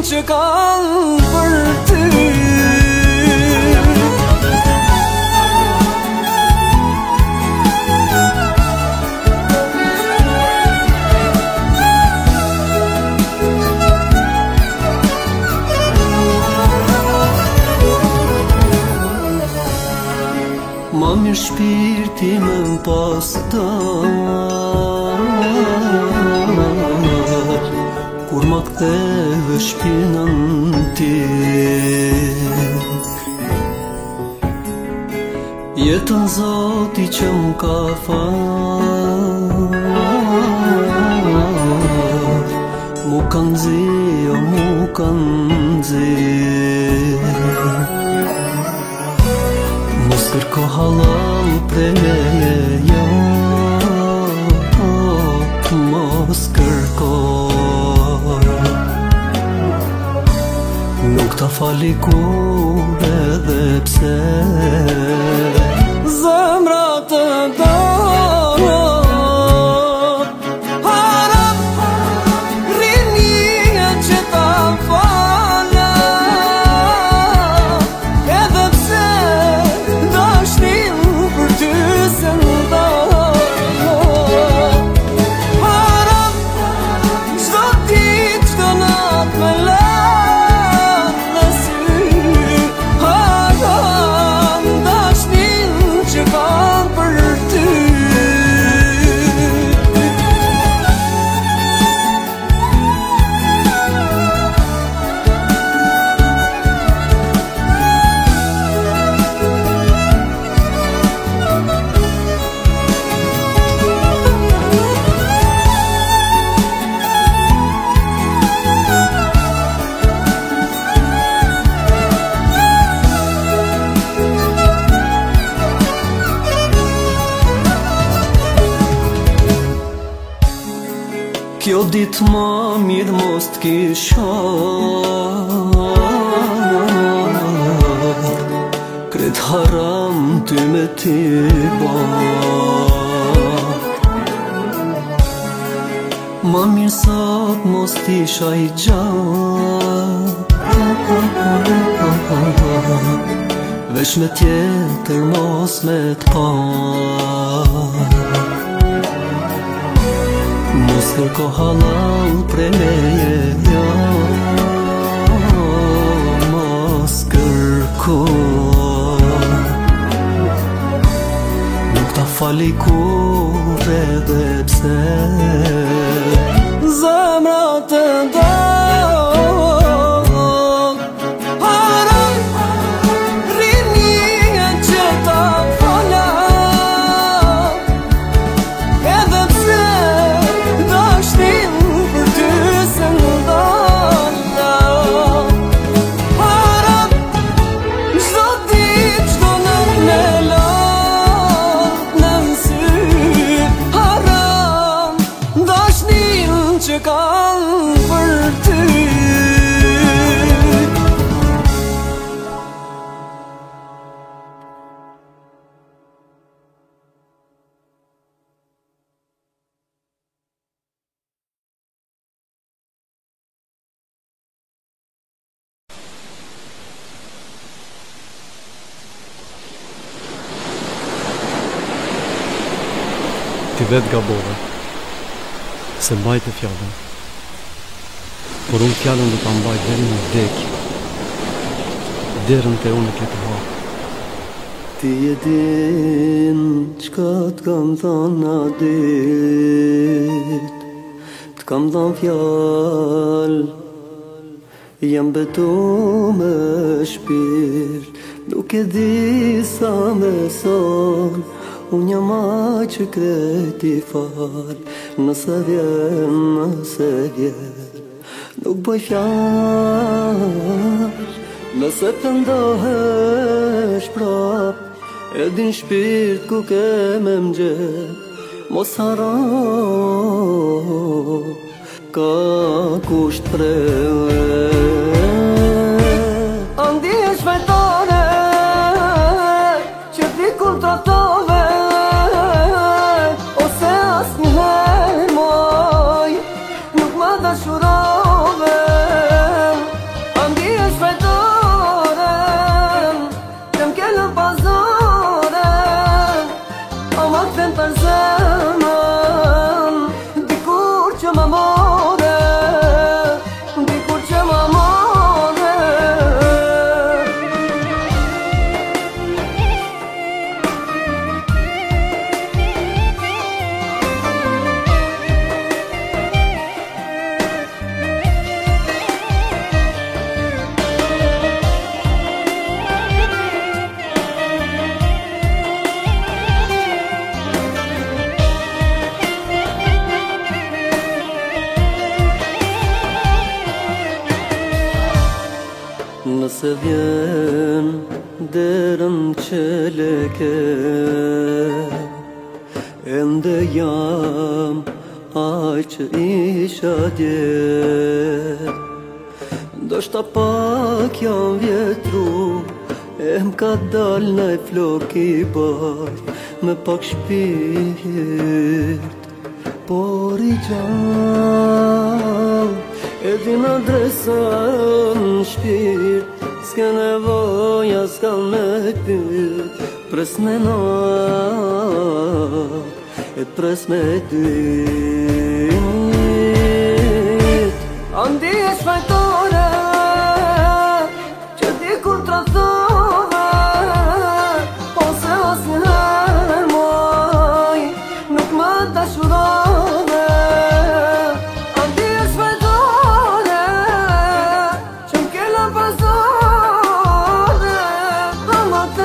që kanë për ty. Ma mirë shpirti më pastar kur ma ktheve shpinën ti. Jetën Zoti që m'ka fal, mu kanë zi, o mu kanë zi. Mos kërko halal preje, jo, mos kërko. Nuk ta fali kur edhe pse zemra të do. Haram, rinje që ta fala, edhe pse dashnin për ty se nda. Haram, çdo ditë, çdo natë me lënë në sy. Haram, dashnin që kam për ty. Kjo ditë ma mirë mos t'kisha, kret haram ty me ti ba. Ma mirë sot mos t'isha i gjatë, veç me tjetër mos me t'pa. Mos kërko halal preje, jo, mos kërko. Nuk ta fali kur edhe pse zemra të do. Që kanë për ty. Ti vetë gabove, se mbajtë fjallën, por unë fjallën dhe ta mbajtë deri në vdekje, derën të unë këtë hapë. Ti e din qka t'kam thanë a dit, t'kam thanë fjallë, jam betu me shpirt, nuk e di sa me sonë. Unë jam a që kreti fal, nëse vjen, nuk bëj fjall. Nëse të ndohesh prap, e din shpirt ku ke me mgjet, mos haro, ka kusht preve. Andi e shvetone, që ti kur tratove, more, dikur që ma more. Nëse vjen derën që leke, ende jam aj që isha dje. Ndoshta pak jam vjetru, e m'ka dal naj flok i bart, me pak shpirt, por i gjall. E din adresën shpirt, s'ke nevoja s'ka me pyt. Pres me nat, e pres me dyt. Andi e shfajtore, që dikur t'rathove, ose asnjëherë moj, nuk më dashurove. Andi e shfajtore, që m'ke la pasore, ama të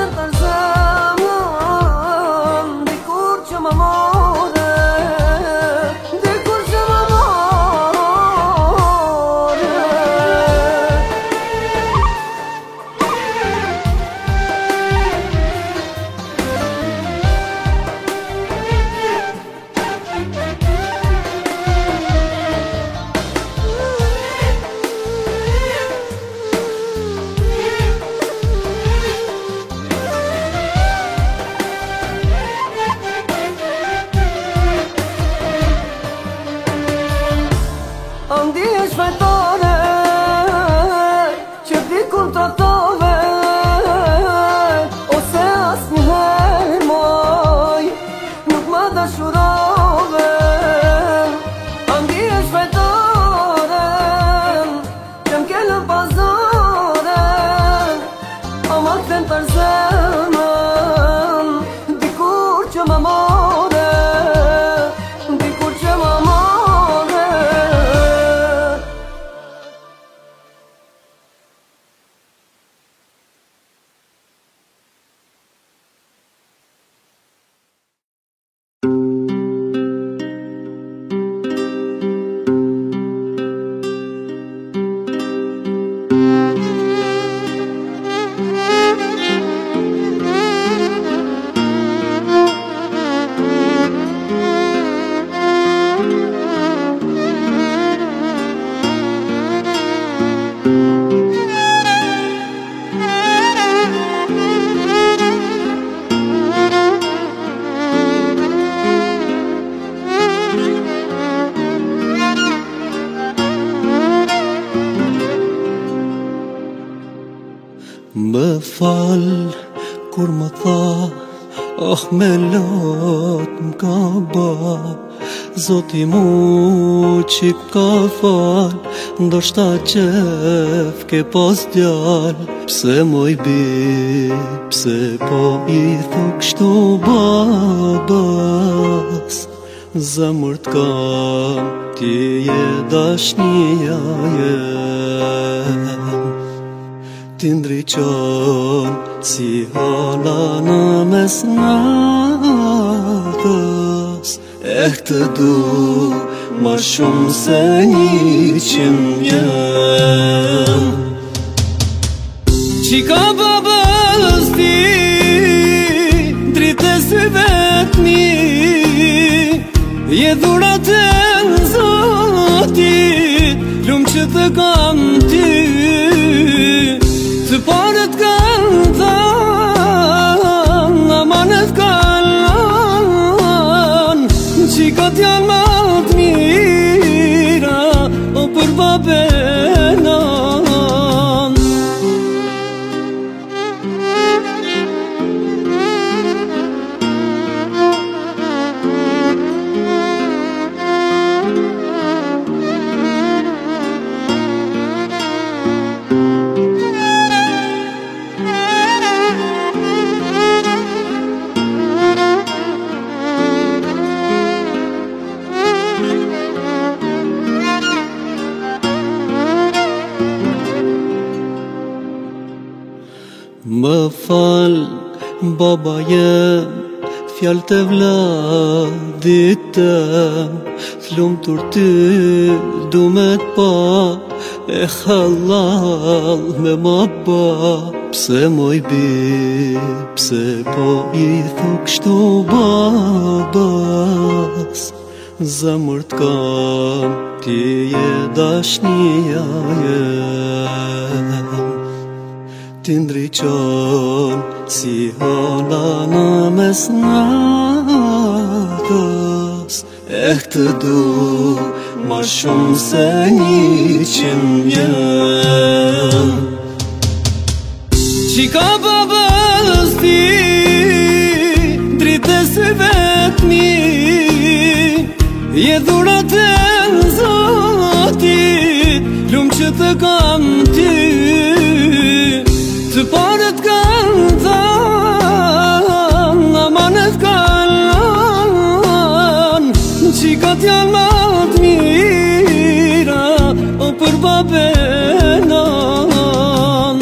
tërzemën, dikur që ma more, dikur që ma more. Andi e shfajtore, që dikur t'rathove, ose asnjëherë moj, nuk më dashurove. Andi e shfajtore, që m'ke lën pazore, ama kthen t'arzemën, dikur që ma more, dikur që ma more. Më fal kur më tha, oh me lot m'ka ba, Zoti mu qip ka fal, ndoshta qef ke pas djal. Pse moj bi, pse po i thuk shtu babas, zemër t'kam, ti je dashnia jem. Ti ndriqon si hala në mes natës, e këtë du ma shumë se 100 jem. Qika babës ti, dritë e syve t'mi, je dhurat e në Zotit, lumë që të kam ty. Të parët kanë thanë, amanet kanë, qikat janë ma të mira, o për babenan. Më fal, baba jem, fjall të vladit tem, Thlumë tur ty, du me t'pa, e halal me ma ba. Pse moj bi, pse po I thu kështu babas, zemër t'kam, ti je dashnia jem. Ti ndriqon si hana në mes natës, e këtë du ma shumë se 100 jem. Qika babës ti, dritë se vetë mi, je dhurat e Zotit, lumë që të kam ty. Të parët kanë thanë, amanet kanë, qikat janë ma të mira, o për babenan.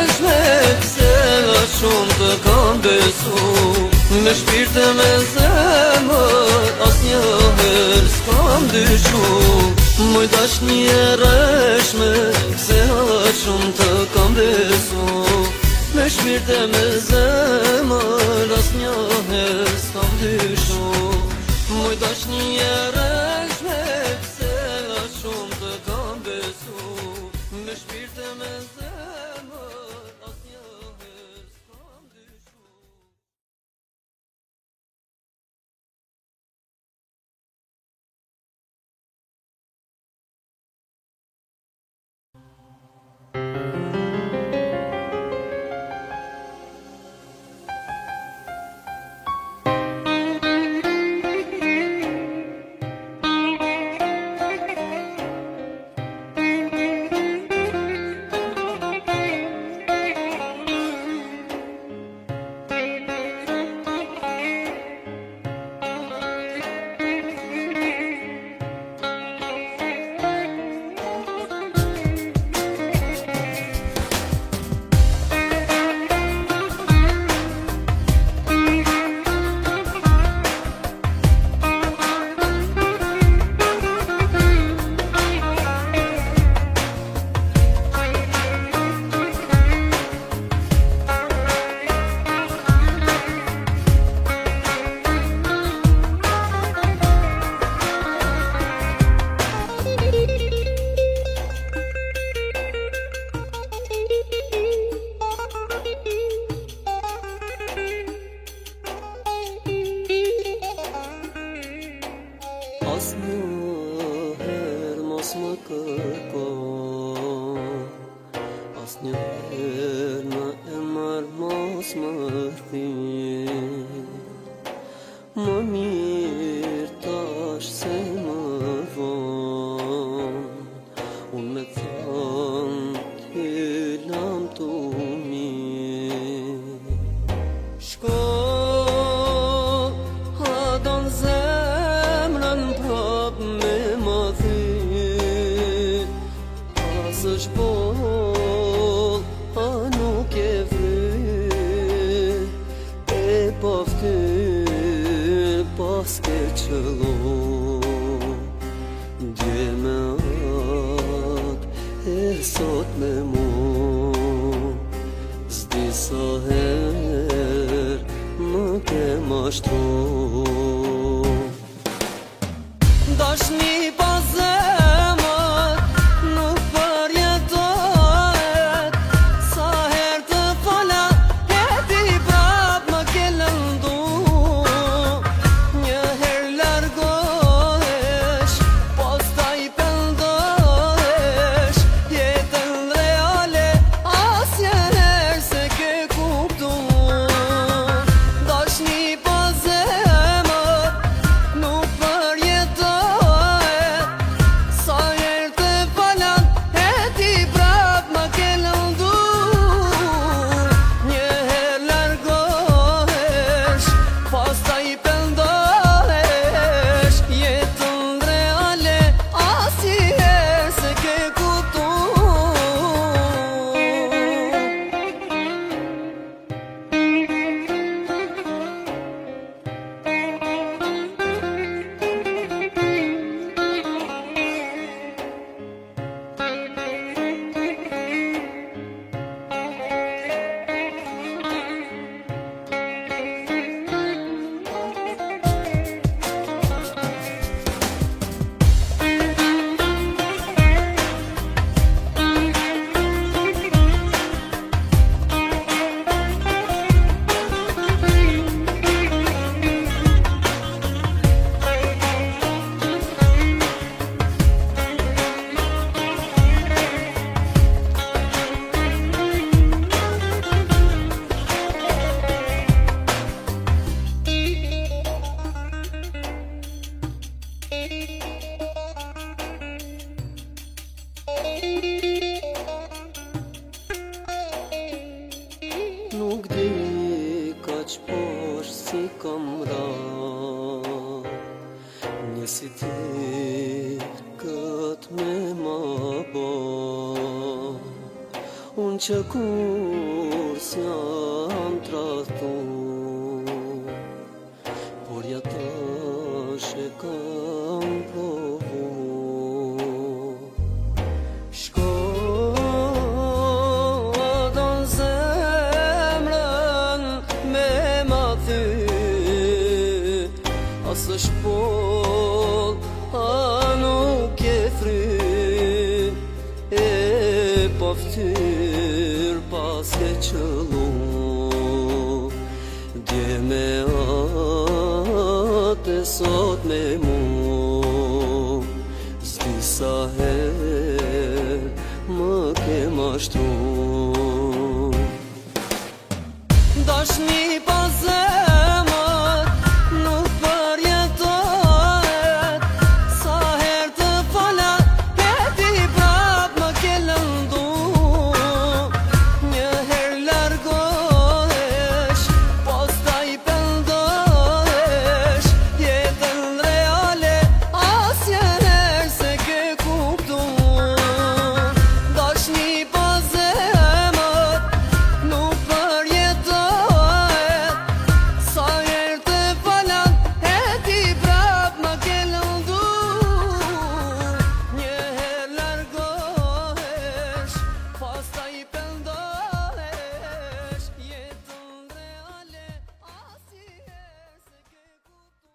Me shpirtë me zë dyshu Moj dash një rëshme Se ha shumë të kam besu Me shpirt e me zemër As një herë s'kam dyshu Moj dash një rëshme Se ha shumë të kam besu Me shpirt e me zemër As një herë s'kam dyshu As një herë mos më kërko As një herë në emër mos më rthi Më mirë tash se më vonë Unë me thënë t'hylam t'u mirë Shko hadon zemrën prap me më thy As është boll, a nuk e vry E paftyr pas ke qëllo Dje me atë e sot me mu Zdi sa herë më ke mashtru Dashni pa zemër nuk përjetohet Sa herë të fala e ti prap më ke lëndu Një herë largohesh, pastaj pendohesh Jetën reale asnjëherë se ke kuptu Dashni pa zemër nuk përjetohet Sa herë të falan e ti prap më ke lëndu Një herë largohesh, pastaj pendohesh Jetën reale asnjëherë se ke kuptu Nuk di kaq poshtë si kam ra Një si ti kët me ma bo Unë që kur s'jam trahtu Por ja tash e kam provu tyr pas ke qëllu, dje me atë e sot me mu, s'di sa her më ke mashtru. Dashni pas zemër nuk përjetohet, sa her të falat e ti prap më ke lëndu. Një her largohesh, pastaj pendohesh, jetën reale asnjëherë se ke kuptu. Dashni pas zemër nuk përjetohet, sa her të falat e ti prap më ke lëndu. Një her largohesh, pastaj pendohesh, jetën reale asnjëherë se ke kuptu.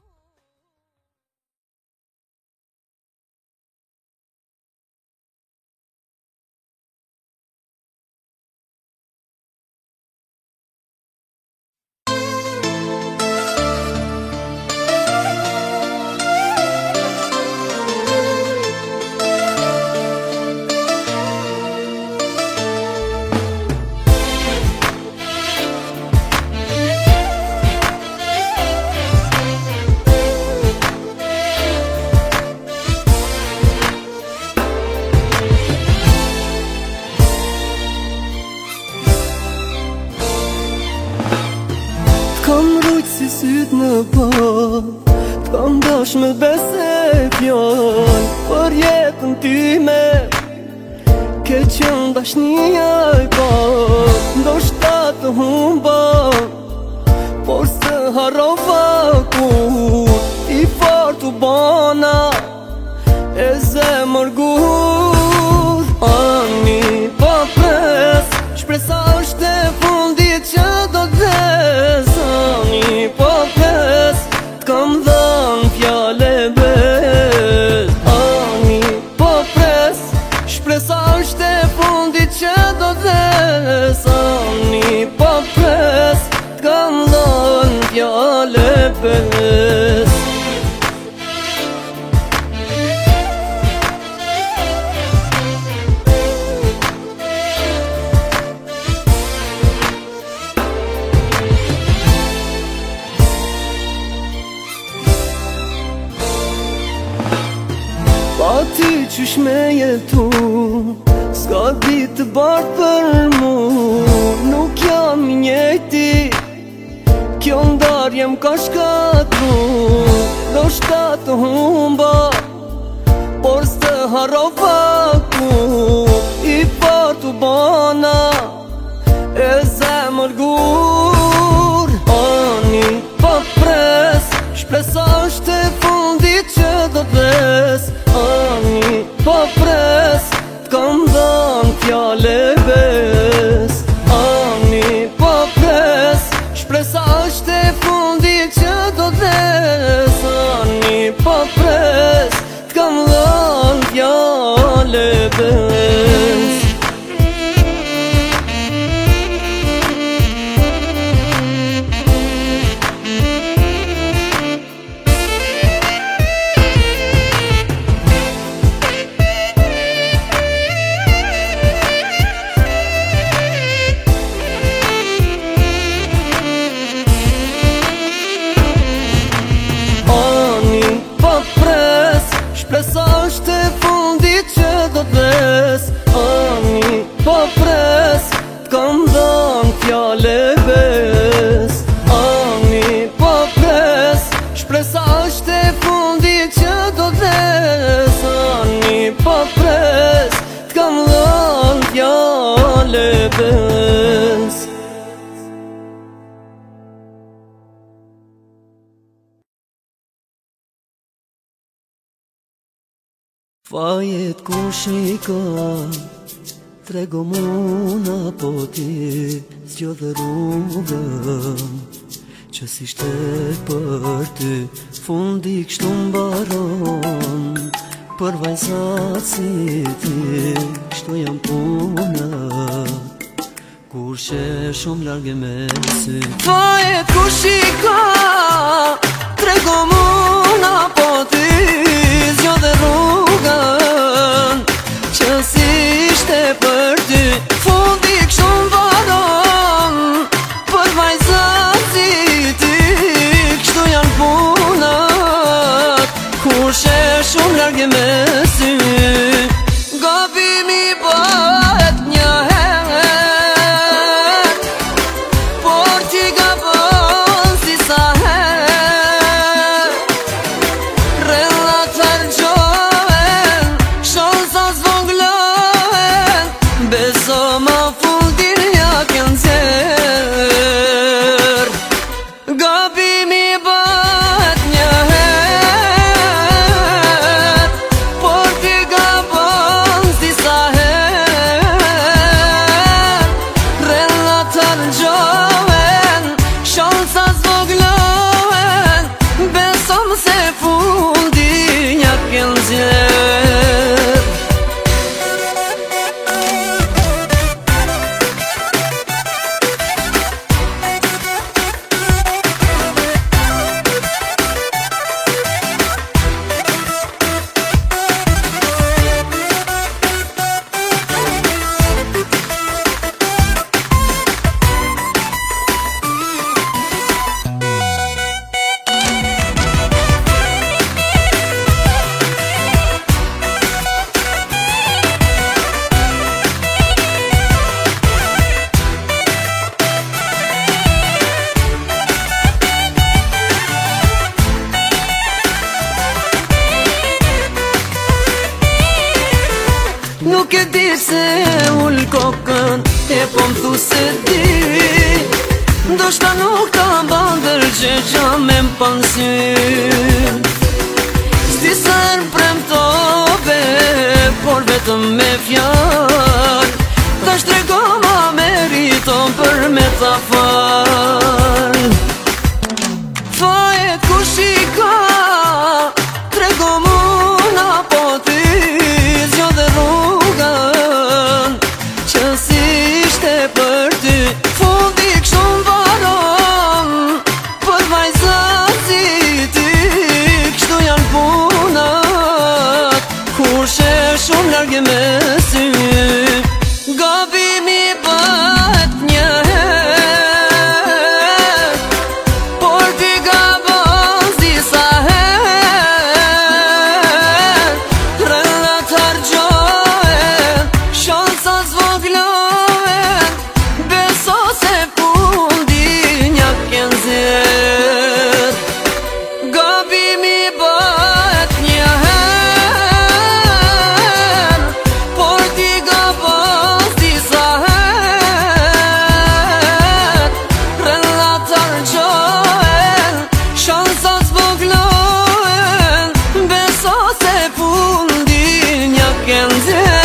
T'kam rujt si syt në bal, t'kam dash me bese fjall, për jetën time ke qenë dashnia e par. Ndoshta të humba, por se harrova kur i fort u bana e zemër gur. Ani pa pres, shpresa është e fundit që do t'des. Ani pa pres, t'kam dhënë fjale bes. Ani pa pres, shpresa është e fundit që do t'des. Ani pa pres, t'kam dhënë fjale bes. Pa ty qysh me jetu, s'ka ditë të bardh për mu. Nuk jam i njëjti, kjo ndarje m'ka shkatru. Ndoshta të humba, por s'të harrova kur i fort u bana e zemër gur. Ani pa pres, shpresa është e fundit që do t'des. Ani pa pres, t'kam dhënë fjale bes. Ani pa pres, shpresa është e fundit që do t'des. Ani pa pres, t'kam dhënë fjale bes. Shpresa është e fundit që do t'des. Ani pa pres, t'kam dhënë fjale bes. Ani pa pres, shpresa është e fundit që do t'des. Ani pa pres, t'kam dhënë fjale bes. Fajet ku shika, trego muna po ti, zgjodhe rrugën që si shte për ty. Fundi kështu mbaron, për vajzat si ti, kështu jam puna, kur she shumë largë me sy. Fajet ku shika, trego muna, po ti zjo dhe rrugën, që si ishte për ty, fundi kështu varon, për vajzat si ti, kështu janë punat, kur she shumë largë me sy. Gabimi bëhet një herë, por ti gabon si sa herë. Rellat hargjohen, shansa zvoglohen, beso ma fundin ja ken zjerë. Gabimi bëhet një herë, por ti gabon si sa herë. Rellat hargjohen, shansa zvoglohen, besom se fundin ja ken zjerë. Nuk e di se ull kokën, e po m'thu se di, ndoshta nuk ta bandër që qa me m'pansyn. S'di sa premtove, por vetëm me fjall, ta shtrego ma meriton për me ta fal. Fajet ku shika, trego muna, po ti zjo dhe rrugën, që si ishte për ty, fundi kështu varon, për vajzat si ti, kështu janë punat, kur she shumë largë me sy. Gabimi bëhet një herë, por ti gabon si sa herë. Rellat hargjohen, shansa zvoglohen, beso se fundin ja ken zjerë. Gabimi bëhet një herë, por ti gabon si sa herë. Rellat hargjohen, shansa zvoglohen, beso se fundin ja ken zjerë.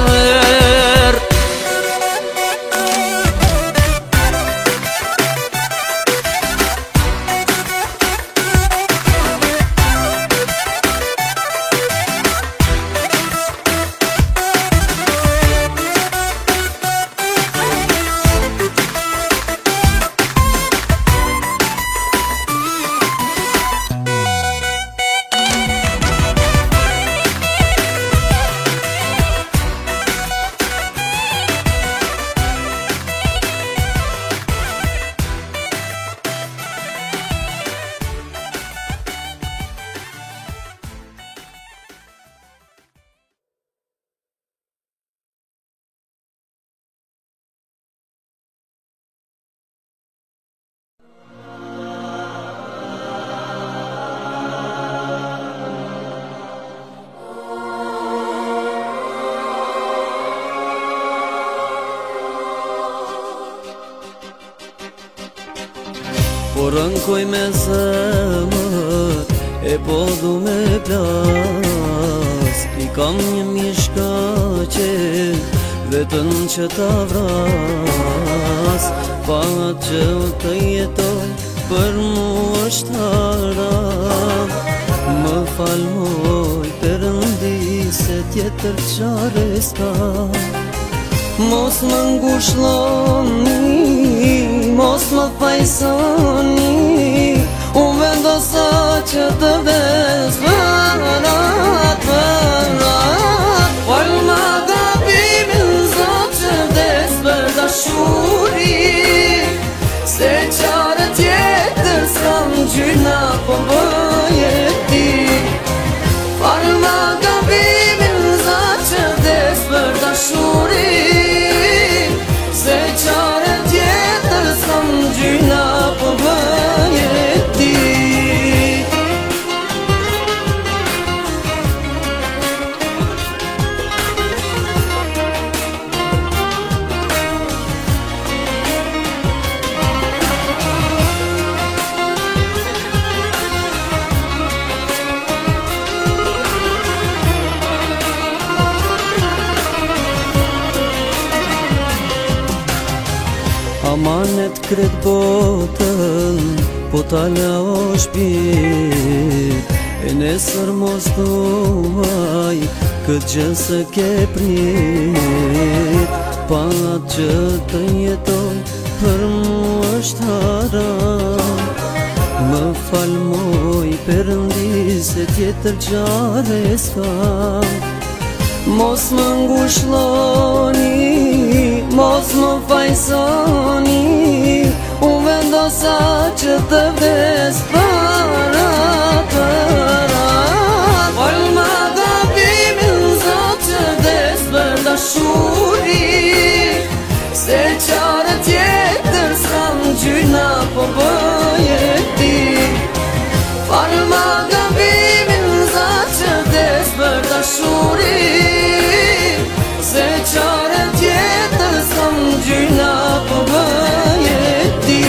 Po rënkoj me zemër, e po du me plas. I kam një mishkaqe, vetën që ta vras. Pa që të jetoj, për mu është haram. Më fal moj Perëndi, tjetër qare s'ka. Mos më ngushlloni, mos më fajsoni, unë vendosa që të vdes vërat. Fal ma gabimin zot që vdes për dashuri, se qare tjetër s'kam gjyna po bëje ti. Fal ma gabimin zot që vdes për dashuri, se qare tjetër s'kam gjyna po bëje ti. Amanet kret botën, po t'ala o shpit, e nesër mos duaj, këtë gjë se ke prit. Pa që të jetoj, për mu është haram. Më fal moj Perëndi, se tjetër qare s'kam. Mos më ngushlloni, mos më fajsoni, unë vendosa që të vdes para. Fal ma gabimin zot që vdes për dashuri, se qare tjetër s'kam gjyna po bëje ti. Fal ma gabimin zot që vdes për dashuri, se qare tjetër s'kam gjyna po bëje ti.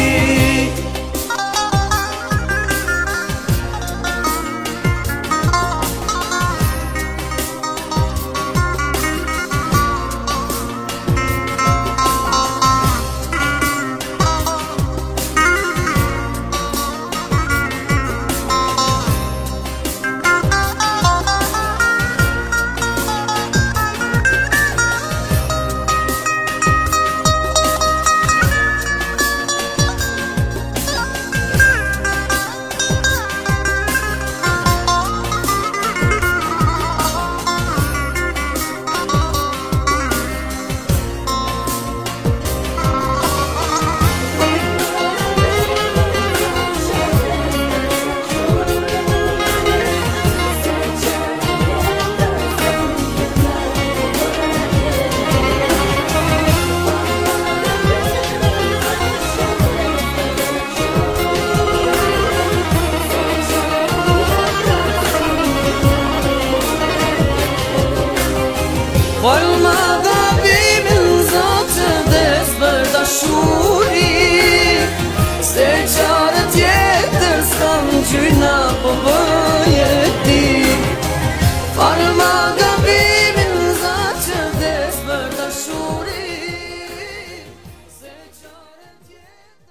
Fal ma gabimin zot që vdes për dashuri, se qare tjetër s'kam gjyna po bëje ti. Fal ma gabimin zot që vdes për dashuri, se qare tjetër.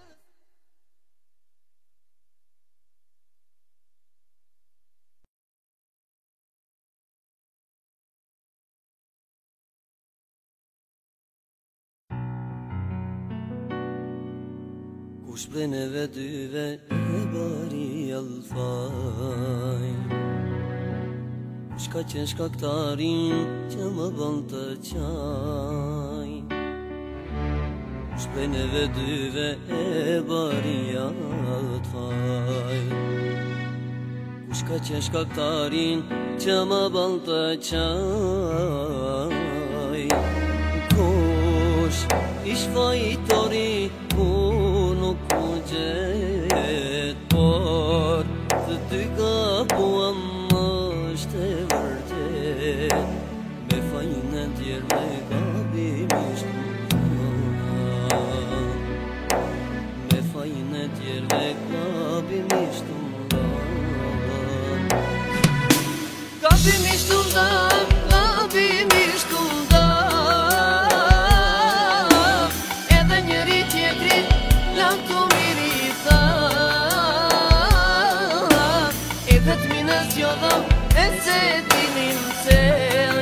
Kush prej neve dyve e bari allfaj, kush ka qenë shkaktarin që më bën të qaj. Kush prej neve dyve e bari allfaj, kush ka qenë shkaktarin që më bën të qaj. Kush ish fajtori ku nuk u gjet, por të dy gabuam është e vërtet. Me fajin e tjerë me gabimisht me fajin e tjerë me gabimisht gabimisht gabimisht edhe njëri tjetrit lam të mirita, edhe t'minës jodhëm e se dinim se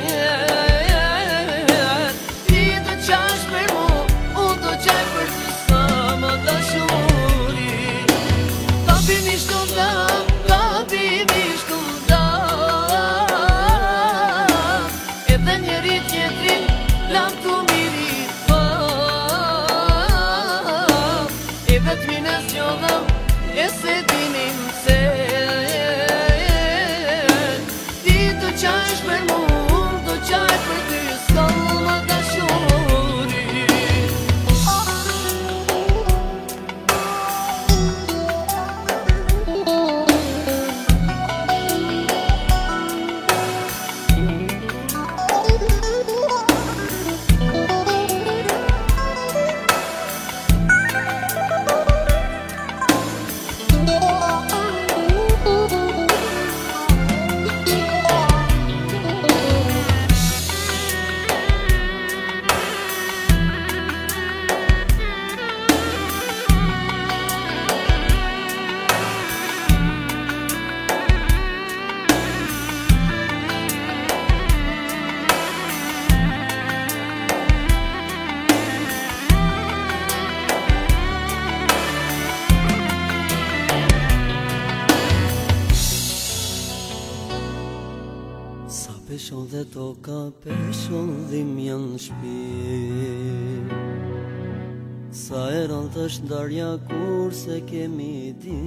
Peshon dhe toka, peshon dhim janë shpirë. Sa e rëndë është ndarja kur se kemi di.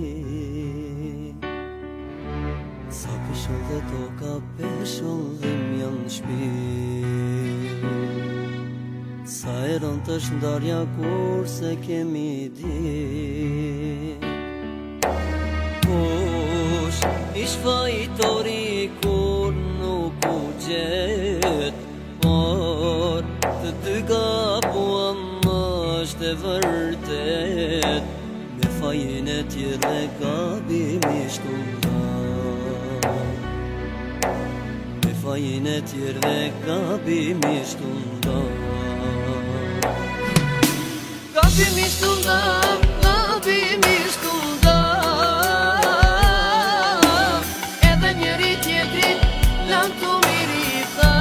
Sa peshon dhe toka, peshon dhim janë shpirë. Sa e rëndë është ndarja kur se kemi di. Kush ish fajtori kur nuk u gjet, por të dy gabuam është e vërtet. Me fajin e tjere gabimisht u nda. Me fajin e tjere gabimisht u nda. Gabimisht u nda, gabimisht u nda. Edhe njeri tjetrit lan të mirita.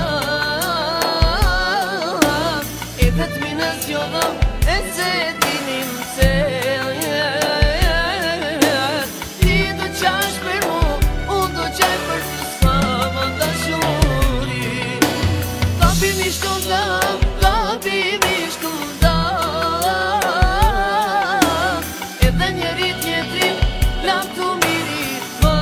Edhe të minës jodhëm e se dinim se ti do qash për mu, unë do qaj për të s'kama dashuri. Gabimisht u nda, gabimisht u nda. Edhe njeri tjetrit lan të mirita.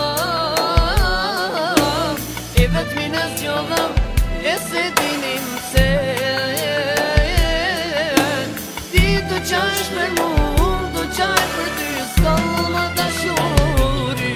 Edhe të minës jodhëm e se dinim se ti do qash për mu, unë do qaj për ty s'kama dashuri.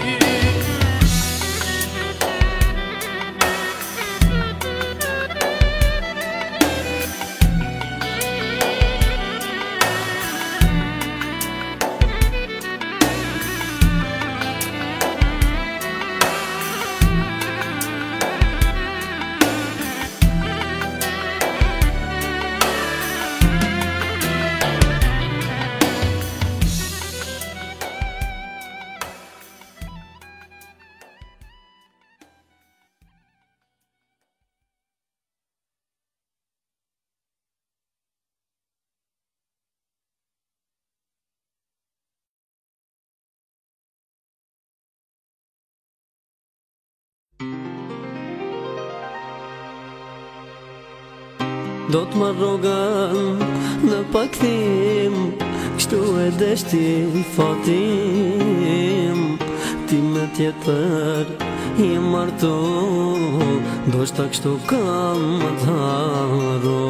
Do t'ma rrogan në pakthim, kështu e deshti fatim. Ti me tjetër i martu, do shta kështu kam më t'haru.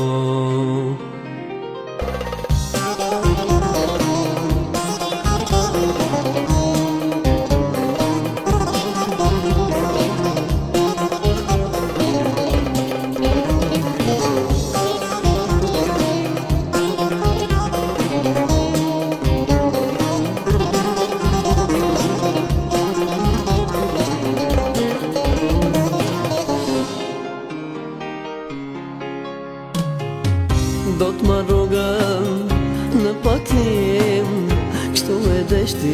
Do t'ma rrogan në pakthim, kështu e deshti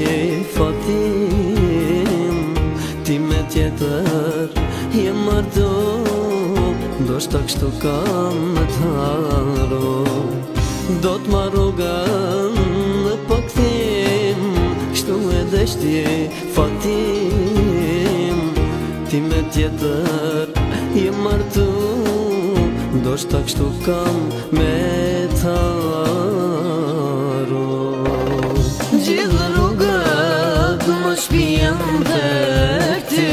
fatim. Ti me tjetër je martu, do shta kështu kam më t'haru. Do t'ma rrogan në pakthim, kështu e deshti fatim. Ti me tjetër je martu, do shta kështu kam me t'haru. Gjithë rrugët më shpijen dhe këti,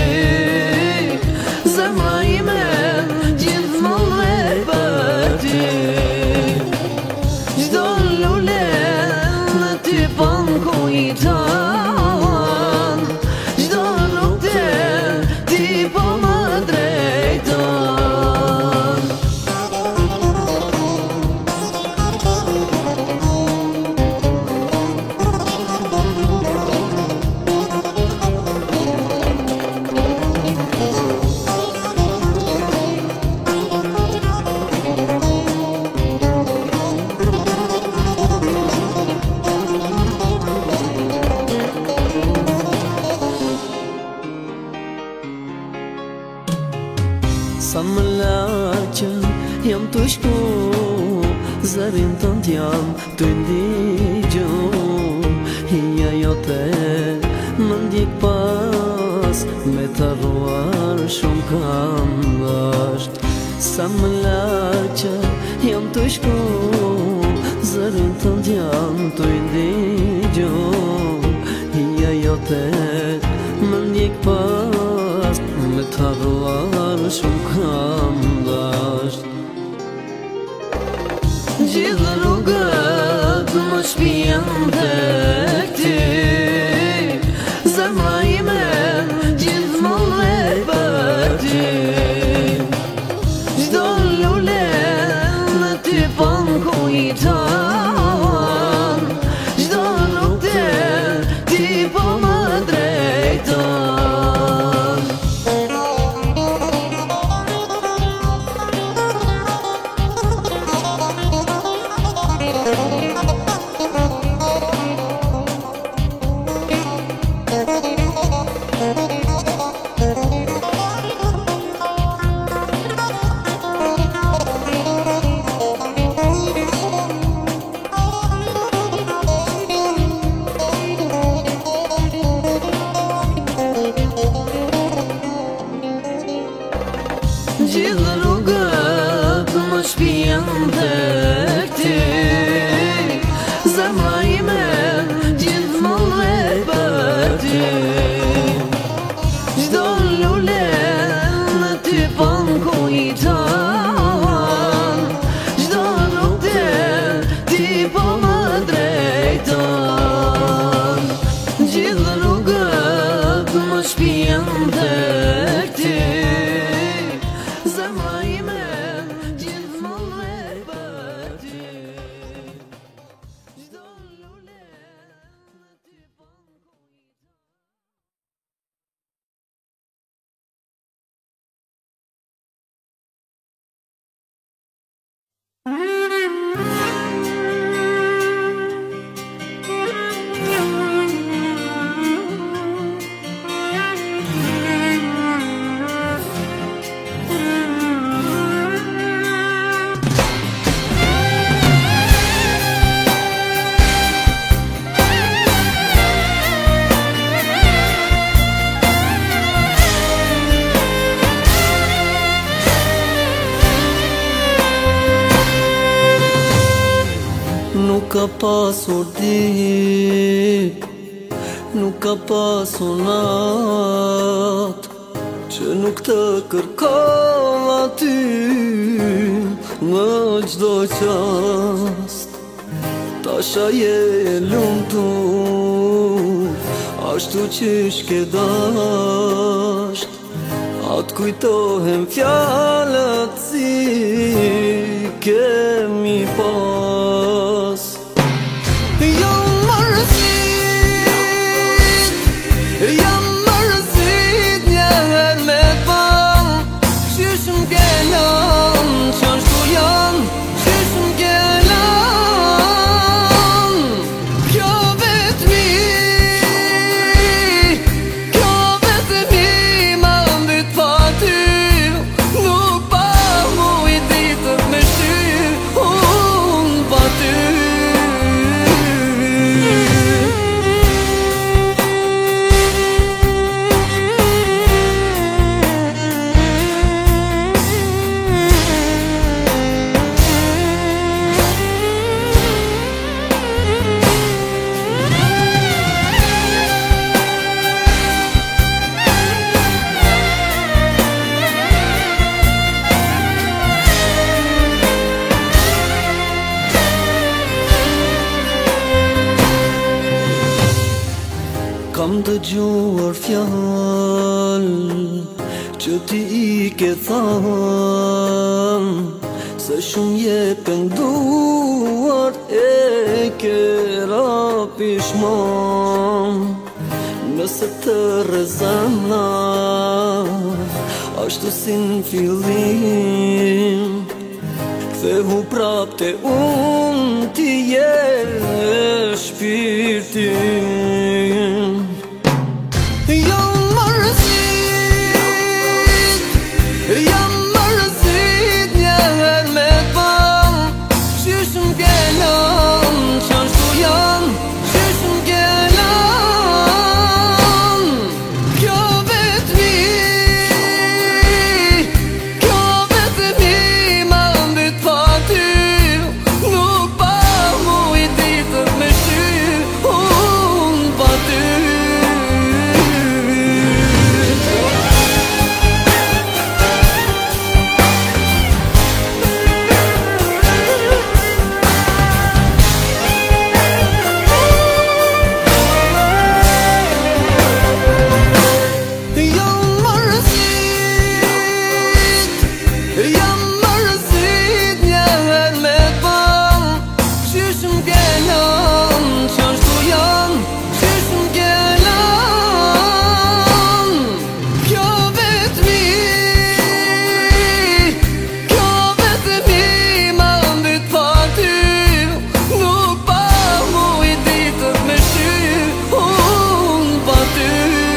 zemra ime gjithë më le për ti. Gjdo lule në ty pëm kujton, gjdo rrugë ti po më drejton. Sa më laqë jam të shku, zërin tënd jam të ndigju. Hija jote më ndjek pas Me të arruar shumë kam dasht. Sa më larë që jam të shku, zërin të ndjam të indigjo. Hija jote më ndjek pas, me të arruar shumë kam dasht. Gjithë rrugët më shpijen të këti, zemra ime gjithë më le për ty. Gjdo lule në ty pëm kujton, gjdo rrugë ti po më drejton. Gjithë rrugët më shpijen të këti, zemra ime gjithë më le për ty. Gjdo lule në ty pëm kujton, gjdo rrugë ti po më drejton. Gjithë rrugët më shpijen të këti, zemra ime gjithë më le për ty. Gjdo lule në ty pëm Nuk ka pasur dit, nuk ka pasur nat, që nuk të kërkon aty në gjdo qast. Tasha je e lumtur, ashtu qysh ke dasht, atë kujtohem fjalët si kemi pas. Jam mërzit njëherë me pam, qysh m'kelan, që ashtu janë, qysh m'kelan. Kjo vetëmi ma mbit pa ty, nuk pa mu i ditët me shty, unë pa ty. Kam dëgjuar fjallë që ti i ke thanë, se shumë je penduar e ke rapishman. Nëse të rezemna ashtu si në fillim, kthehu prapte unë ti je shpirtin. Jam mërzit njëherë me pam, qysh m'kelan, që ashtu janë, qysh m'kelan. Kjo vetëmi m'kelan, qashtu janë, qysh m'kelan. Kjo vetëmi ma mbet pa ty, nuk pa muj ditët me shy, unë pa ty.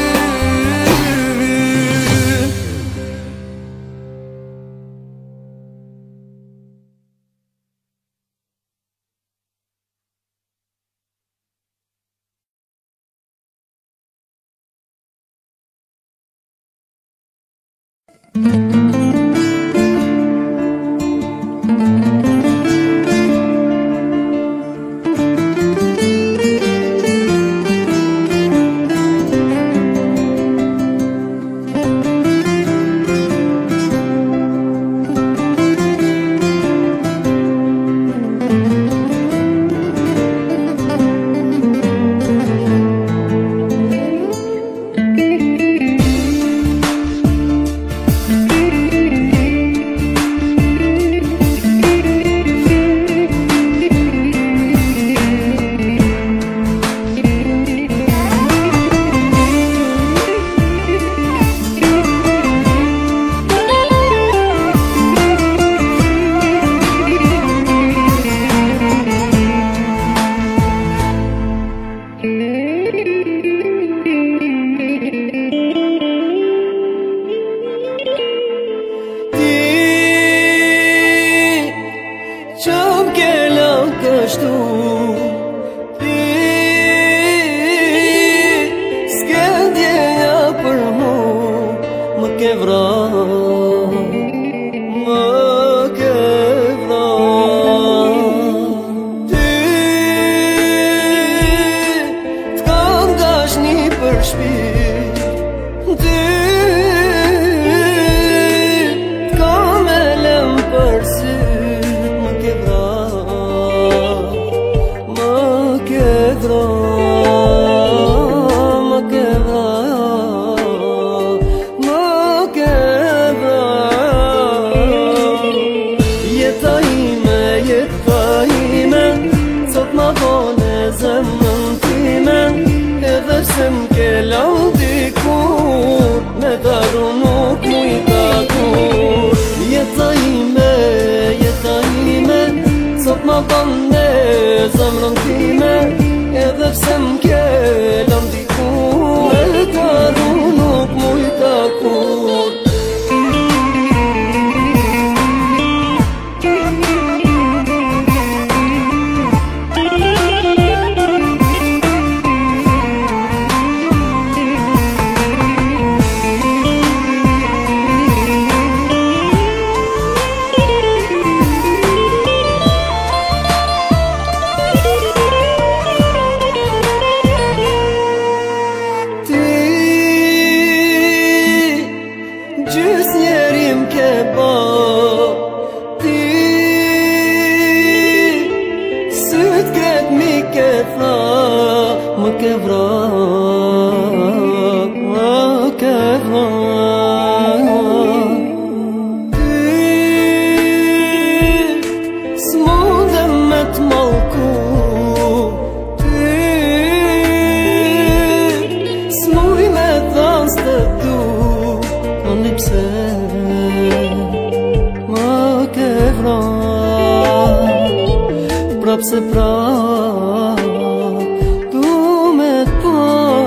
se prap du me t'pa.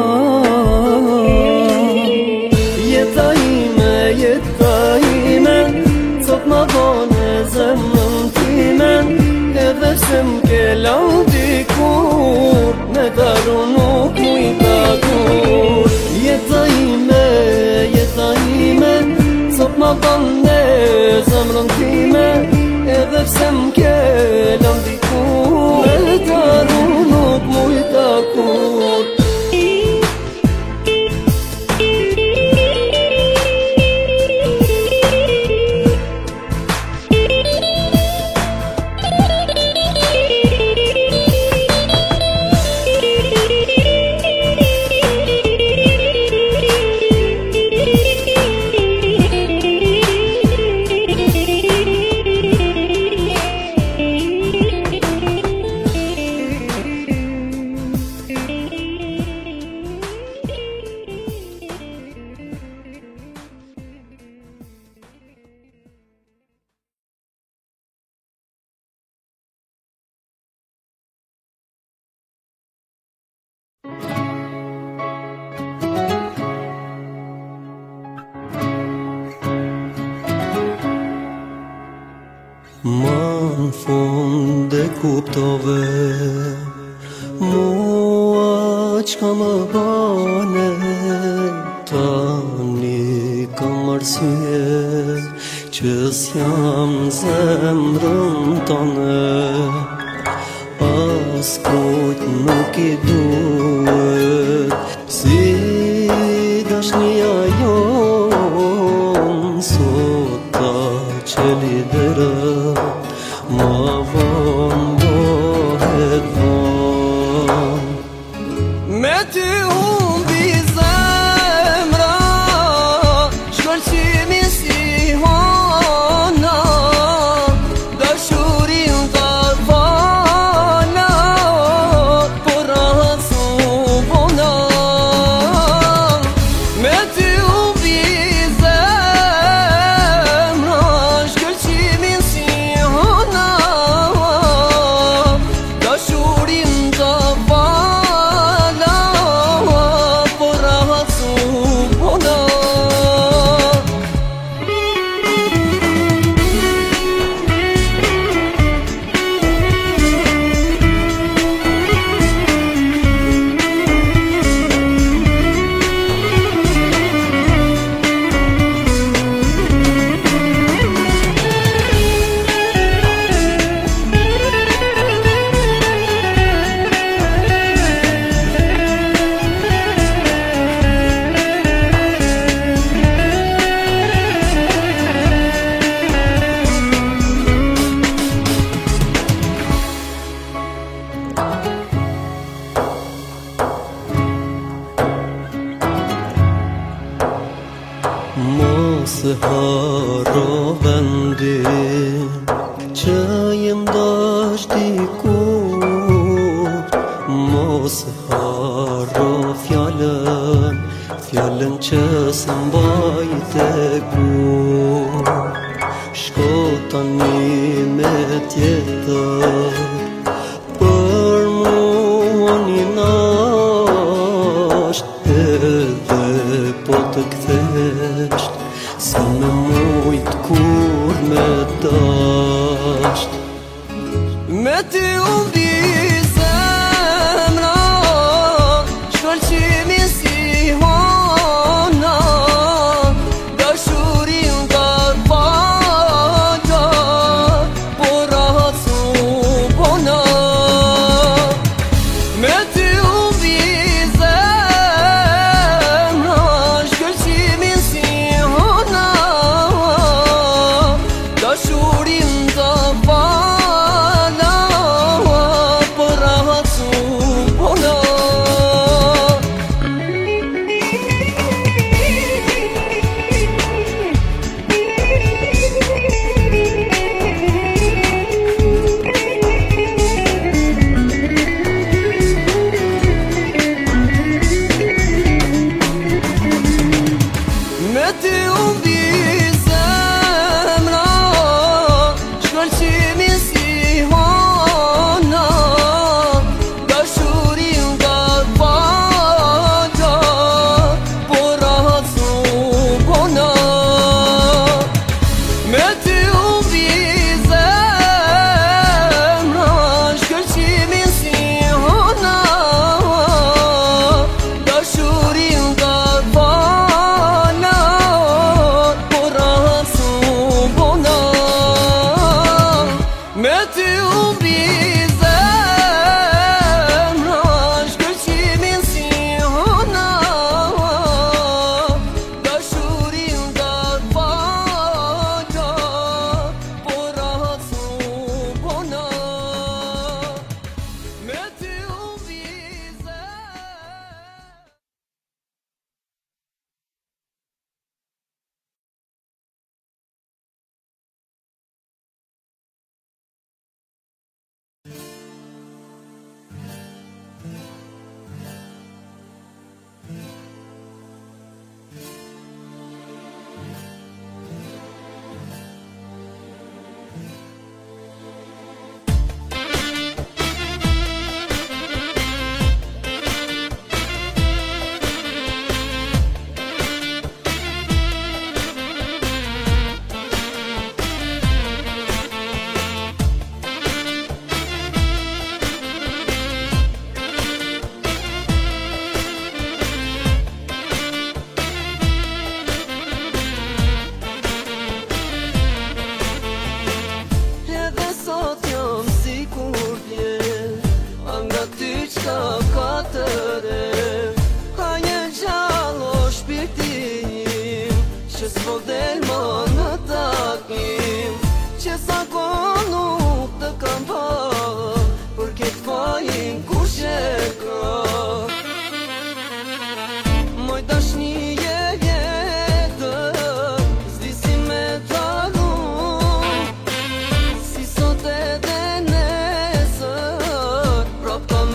Jeta ime sot ma bone zemrën timen, edhe se m'ke lau dikur, me daru nuk mujta kur. Jeta ime sot ma bone zemrën time, edhe se m'ke lau dikur, me daru kuptove mua qka më bane tani kam arsye që s'jam zemrën tane as kujt nuk I duhet si dashnia jon sot ta qeli dera ma von bëhet von me ty humbi zemra shkëlqimi si hona dashurin ta fala por rahasu bona me ty humbi zemra shkëlqimi si hona dashurin ta fala por rahasu bona Mos e harro vendin që jem dash dikur Mos e harro fjallën që s'mbajt e kur Shko tani me tjetër për mua një nasht edhe po të kthesht se me mujt kur me dasht me ty humbi zemra shkëlqimi si hona dashurin ta fala por rahasu bona me ty humbi zemra shkëlqimi si hona dashurin ta fala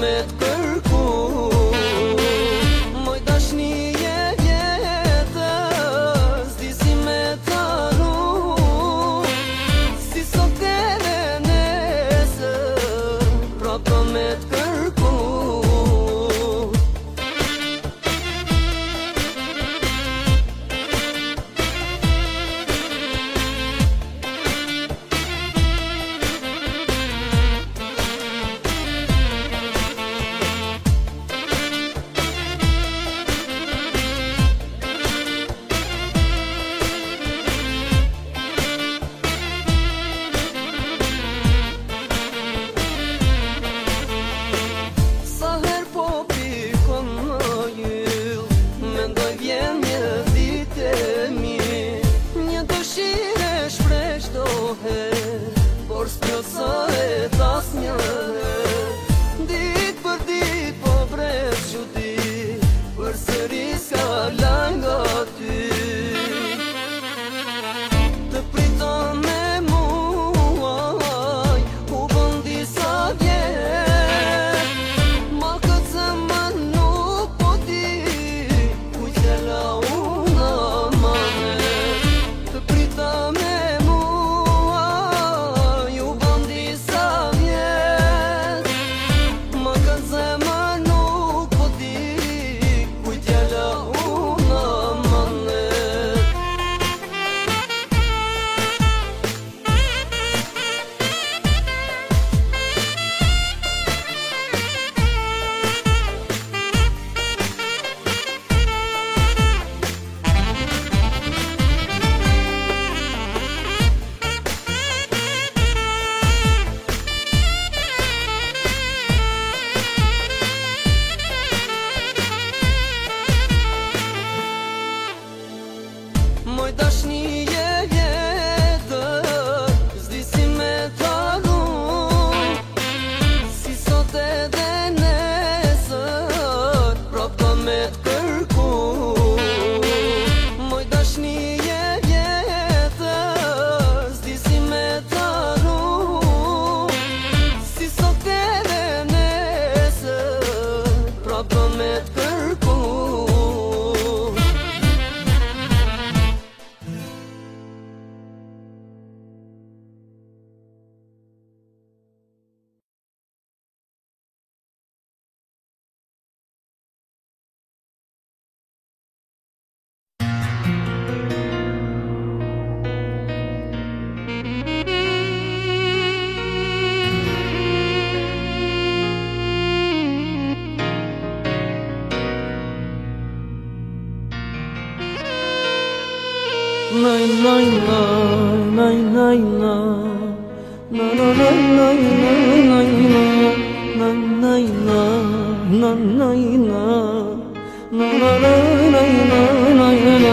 me t'kërku. Moj dashnije jetës, di si me t'arru, si sot edhe nesër, prapë me t'kërku. Por s'pjosohet asnjë herë, dit për dit po pres çudi, përsëri s'ka lajm nga ty. Të priton me muaj, u bën disa vjet, ma këtë zemër nuk po di, ku qela unë amanet. Të priton me moj dashnije jetër, s'di si me t'arru, si sot edhe nesër, prapë me t'kërku. Moj dashnije jetër, s'di si me t'arru, si sot edhe nesër, prapë me t'kërku. Nay nay nay nay nay na na na na na na na na na na.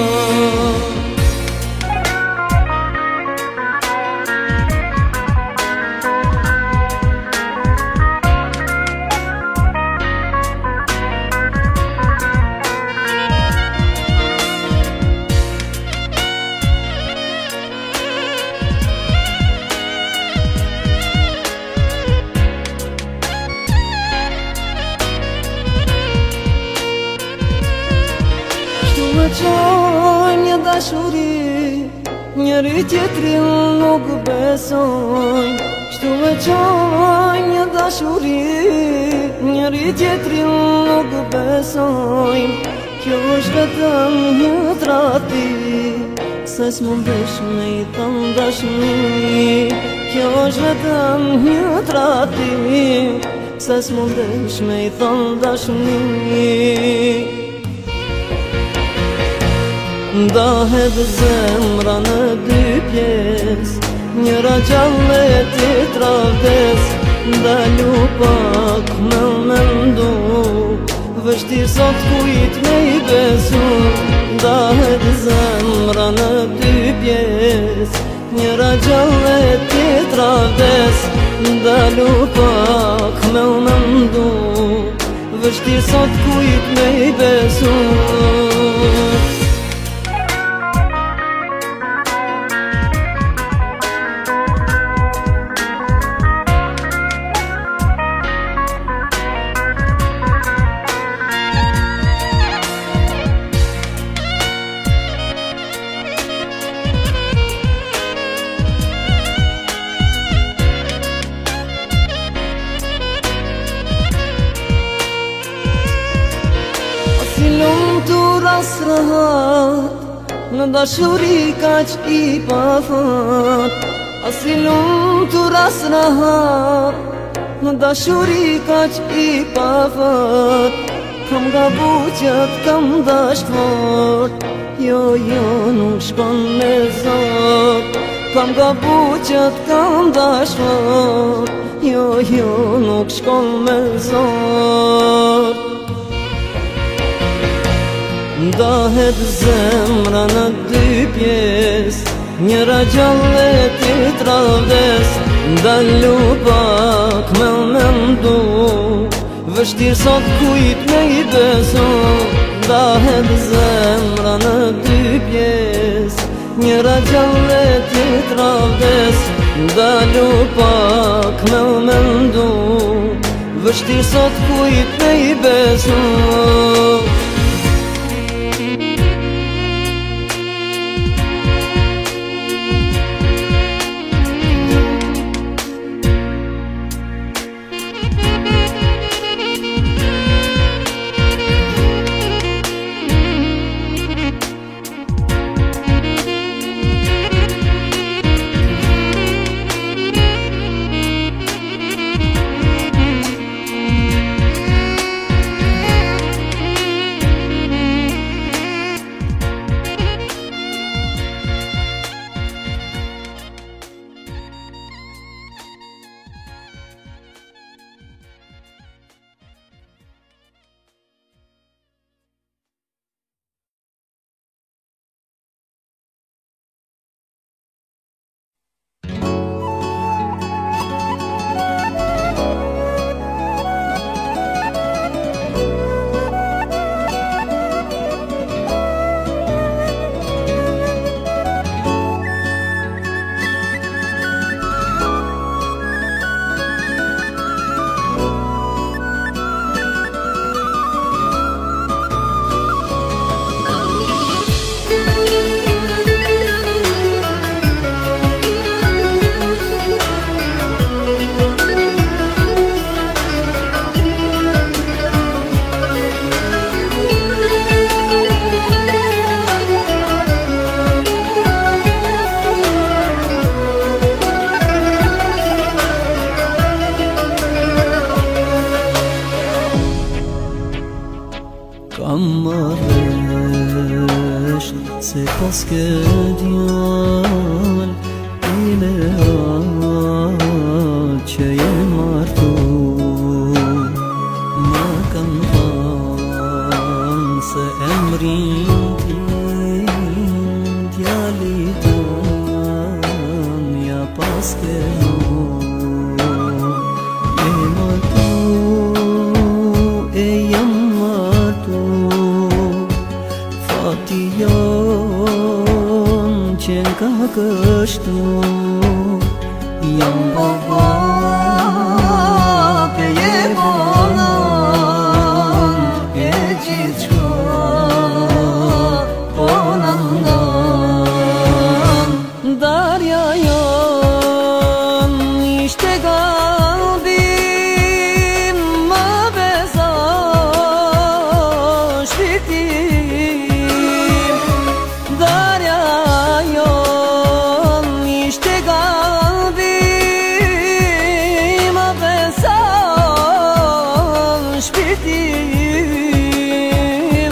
Qojnë një dashuri, njëri tjetrin nuk besojnë. Kështu me qojnë një dashuri, njëri tjetrin nuk besojnë. Kjo është vetëm një trati, se s'mundesh me I thënë dashni. Kjo është vetëm një trati, se s'mundesh me I thënë dashni. Ndahet zemra në dy pjes, njëra gjallë e tjetra vdes. Ndalu pak me mendu, vështirë sot kujt me I besu. Ndahet zemra në dy pjes, njëra gjallë e tjetra vdes. Ndalu pak me mendu, vështirë sot kujt me I besu. lumtur as rahat në dashuri kaq I pafat. As I lumtur as rahat në dashuri kaq I pafat. Kam gabu qët kam dash fort, jo nuk shkon me zot. Kam gabu qët kam dash fort, jo nuk shkon me zot. Ndahet zemra në dy pjes, njëra gjallë e tjetra vdes. Ndalu pak me mendu, vështir sot kujt me I besu. Ndahet zemra në dy pjes, njëra gjallë e tjetra vdes. Ndalu pak me mendu, vështir sot kujt me I besu. Se pas ke djall ideal që je martu, ma kam thanë se emrin tin djali tan ja pas ke je martu e jam martu. Fati qenë ka kështu, jam baba pe je bonan e gjithë shko ponan dan. Darja janë ishte gabim, më beson shpirtim. Darja ishte gabim, më beson shpirtim.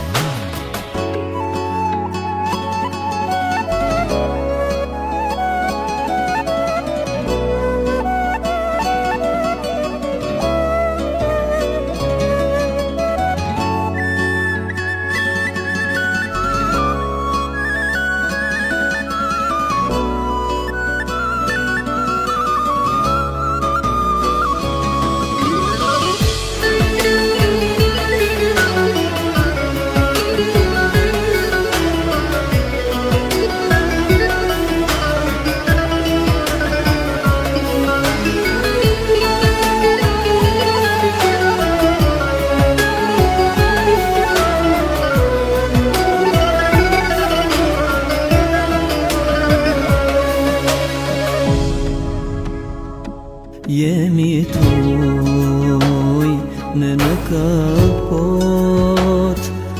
Jemi tuj në kapot,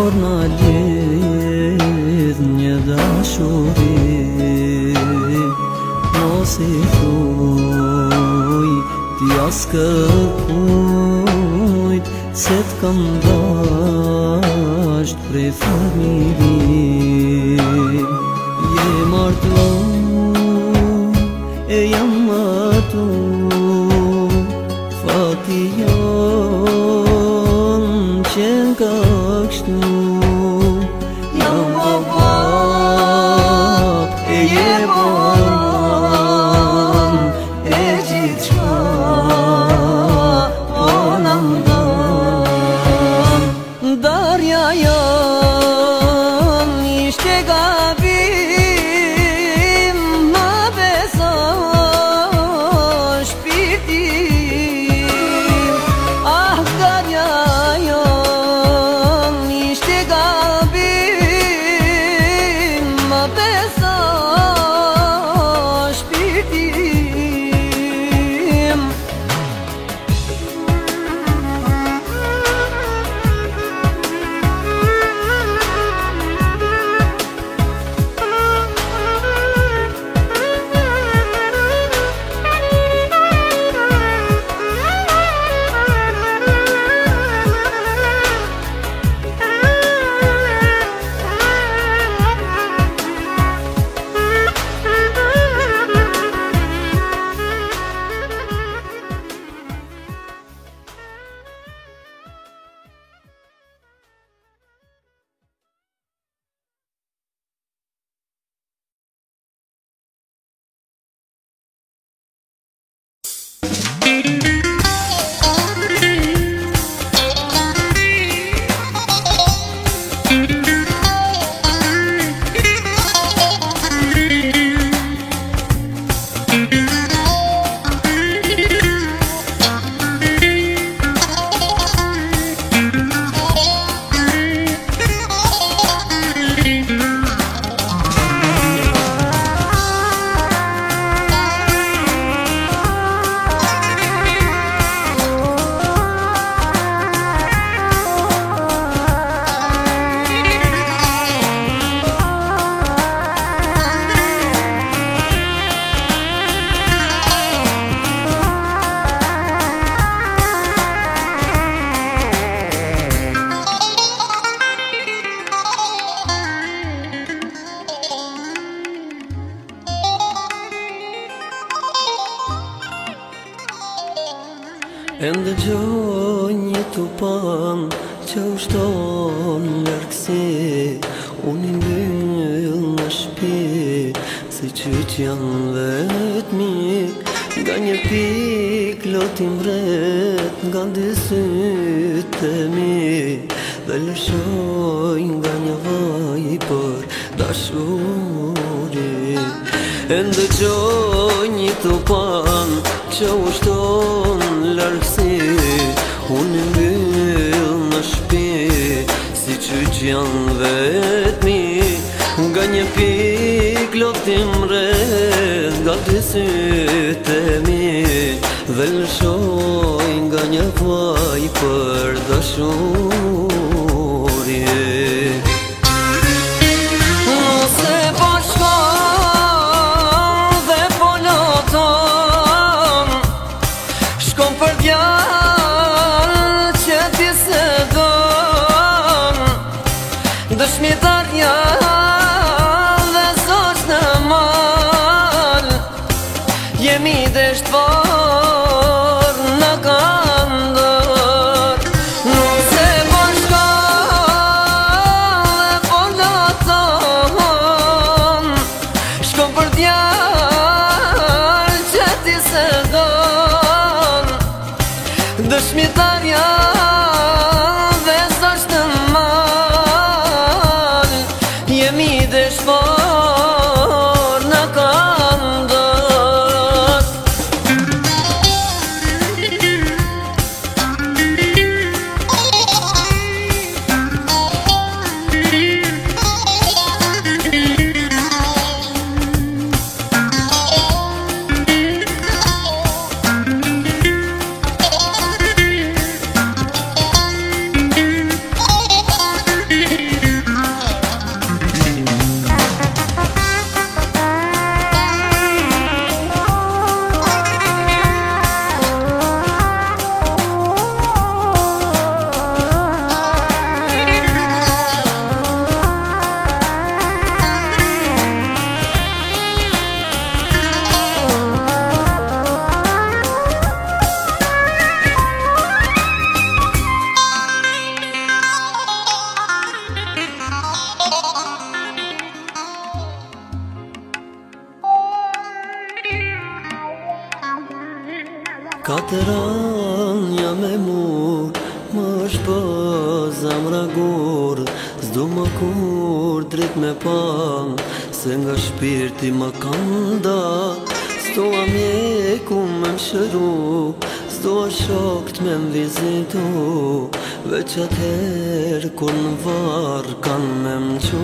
por na lidh një dashuri, mos I thuj ti as kërkujt se t'kam dasht prej familji. Je martuar e jam matur, fati jon që ka kështu. Jam babak e je baban e gjithçka po na mban. Darja jon ishte gabim, ma beso shpirtim. Ah, darja jon ishte gabim, ma beso shpirtim. E ndëgjoj një tupan që ushton largësi, unë I mbyll në shtëpi, si qyq janë vetmi. Nga një pik loti mbret nga dy sytë e mi, dhe lëshoj nga një vaj për dashuri. E ndëgjoj një tupan që ushton largësi, unë mbyll në shtëpi, si qyq janë vetmi. Nga një pik loti mbret nga dy sytë e mi, dhe lëshoj nga një vaj për dashuri. Nëse po shkon dhe po loton, shkon për djalë që ti se don, dëshmitarja dhe zosh në mal, jemi deshtor në këndër. Nëse po shkon dhe po loton, shkon për djalë që ti se don, dëshmitarja dhe zosh në mal, jemi deshtor në këndër. Ma është bë zemra gur, s'do më kur drejt me pa, se nga shpirti më kanda. S'doa mjeku me mshëru, s'doa shokt me m'vizitu, veç atëherë kur në varë kanë me m'qu.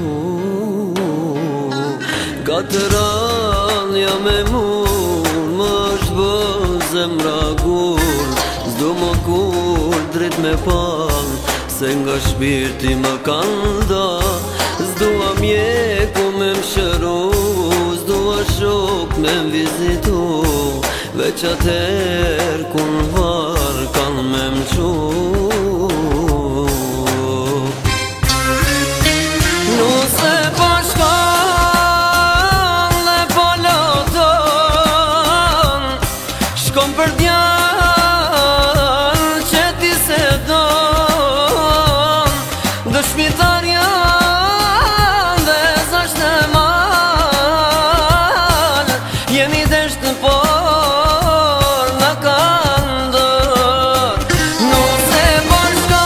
Katëran ja me mur, më është bë zemra gur, s'do më kur drejt me pan, se nga shpirti më kanda. S'doa mjeku me mshëru, s'doa shok me m'vizitu, veç atëherë kur në varë kanë me m'qu. Nuse po shkon dhe po loton, shkon për djallë që ti se don, dëshmitar janë dhe zasht e mal, jemi desht në por në kandër. Nuse po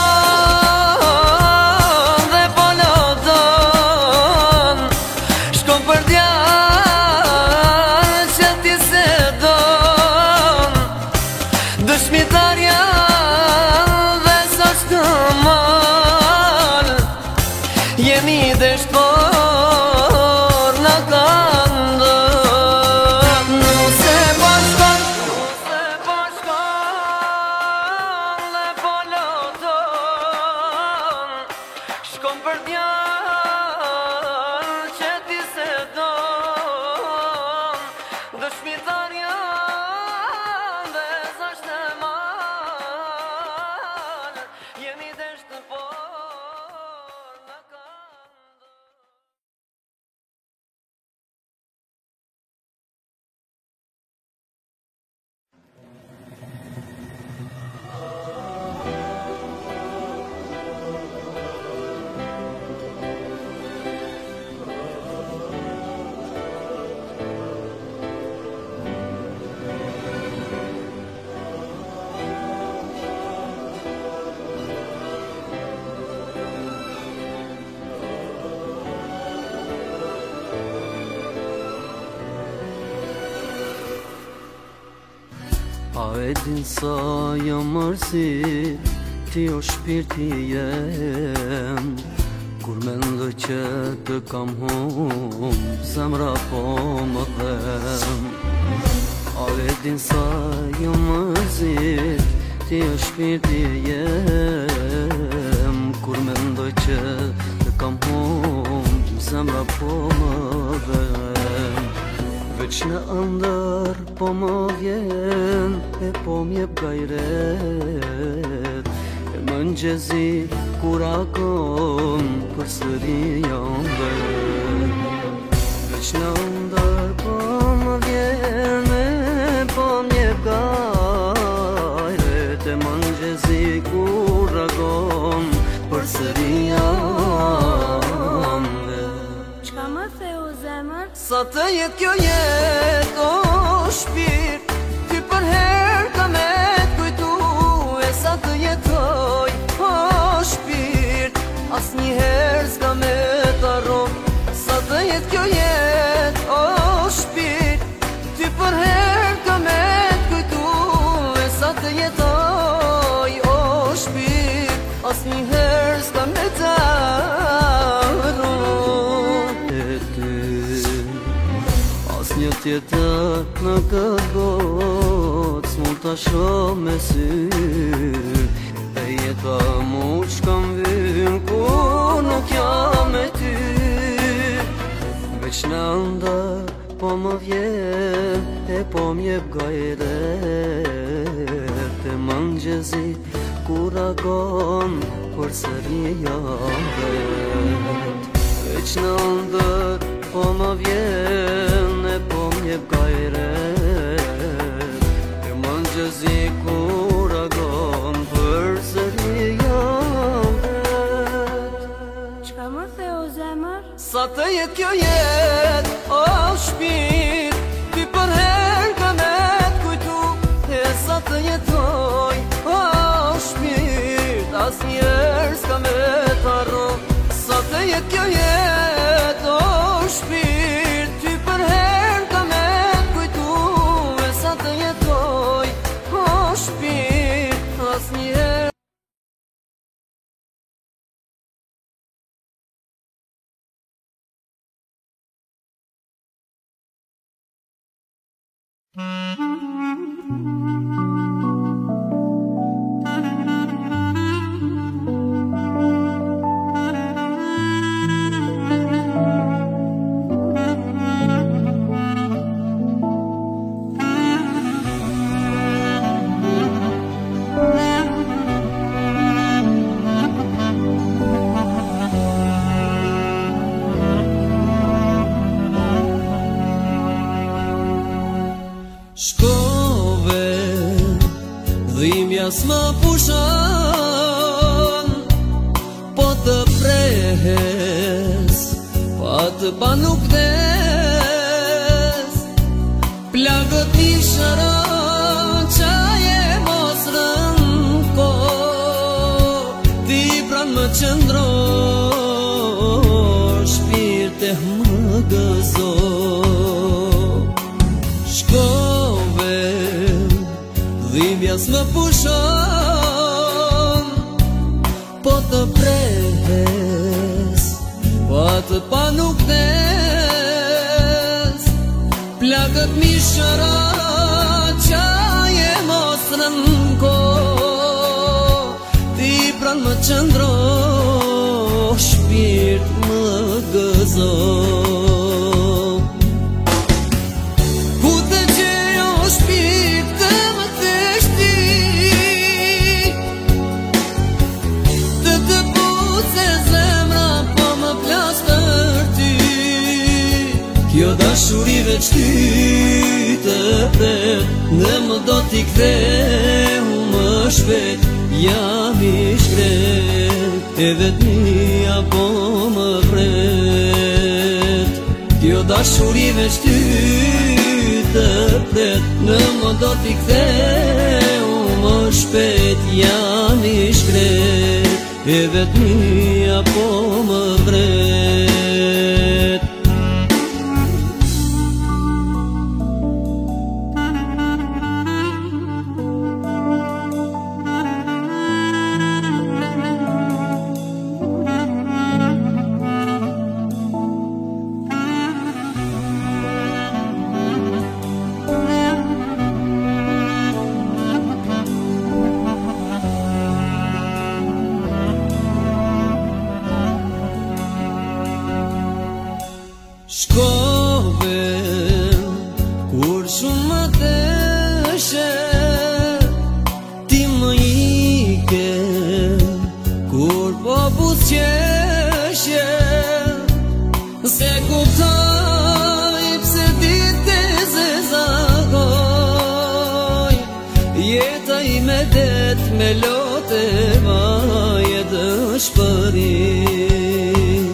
shkon dhe po loton, shkon për djallë që ti se don, dëshmitar janë dhe zasht e mal, jemi desht por në kandër. Nuse po shkon dhe po loton, shkon për djallë që ti se don, dëshmitar janë dhe zasht e mal, jemi desht por në kandër. A e din sa jam mërzi, ti o shpirti jem, kur mendoj që të kam hum, zemra po më dhem. A e din sa jam mërzi, ti o shpirti jem, kur mendoj që të kam hum, zemra po më dhem. Veç në ndër po më vjen, e po m'jep gajret, e mëngjezi kur akon për sëri jam vet. Veç në ndër po më vjen, e po m'jep gajret, e mëngjezi kur akon për sëri jam vet. Çka më theu zemër? Sa të jetë kjo jetë, o shpirt, ty për herë ka me t'kujtu, e sa të jetoj, o shpirt, as një herë s'ka me t'arron. Sa të jetë kjo jetë, o shpirt, ty për herë ka me t'kujtu, e sa të jetoj, o shpirt, as një herë s'ka me t'arron. Një tjetër në këtë botë s'mund t'a shoh me sy, e jeta mu ç'kam vyn kur nuk jam me ty. Veç në ndër po më vjen, e po m'jep gajret, e mëngjezi kur agon për sëri jam vet. Veç në ndër po më vjen, e po m'jep gajret, e mëngjezi kur agon për sëri jam vet. Çka më theu zemër? Sa të jetë kjo jetë, o shpirt, ty për herë ka me t'kujtu, e sa të jetoj, o shpirt, asnjëherë s'ka me t'harro. Sa të jetë kjo jetë, o shpirt, ty për herë ka me t'kujtu. E sa të jetoj, o shpirt, asnjëherë. Shkove, dhimbja s'ma pushon, po të prehes, pa të pa nuk des. Plagët një shëron, qaje mos rënko, ti pran më qëndro, shpirte më gëzo. Dhimbja s'më pushon, po të prehes, pa të pa nuk des. Plagët mi shëron, qaje mos rënko, ti pran më qëndro, shpirt më gëzo. Kjo dashuri veç ty të pret, në më do t'i kthehu më shpet, jam i shkret, e vetmia po më vret. Kjo dashuri veç ty të pret, në më do t'i kthehu më shpet, jam i shkret, e vetmia po më vret. Shkove, kur shumë më teshe, ti më ike, kur po busqeshe. Se kuptoj pse dite zezagoj, jeta ime det me lote vaje dëshpërim.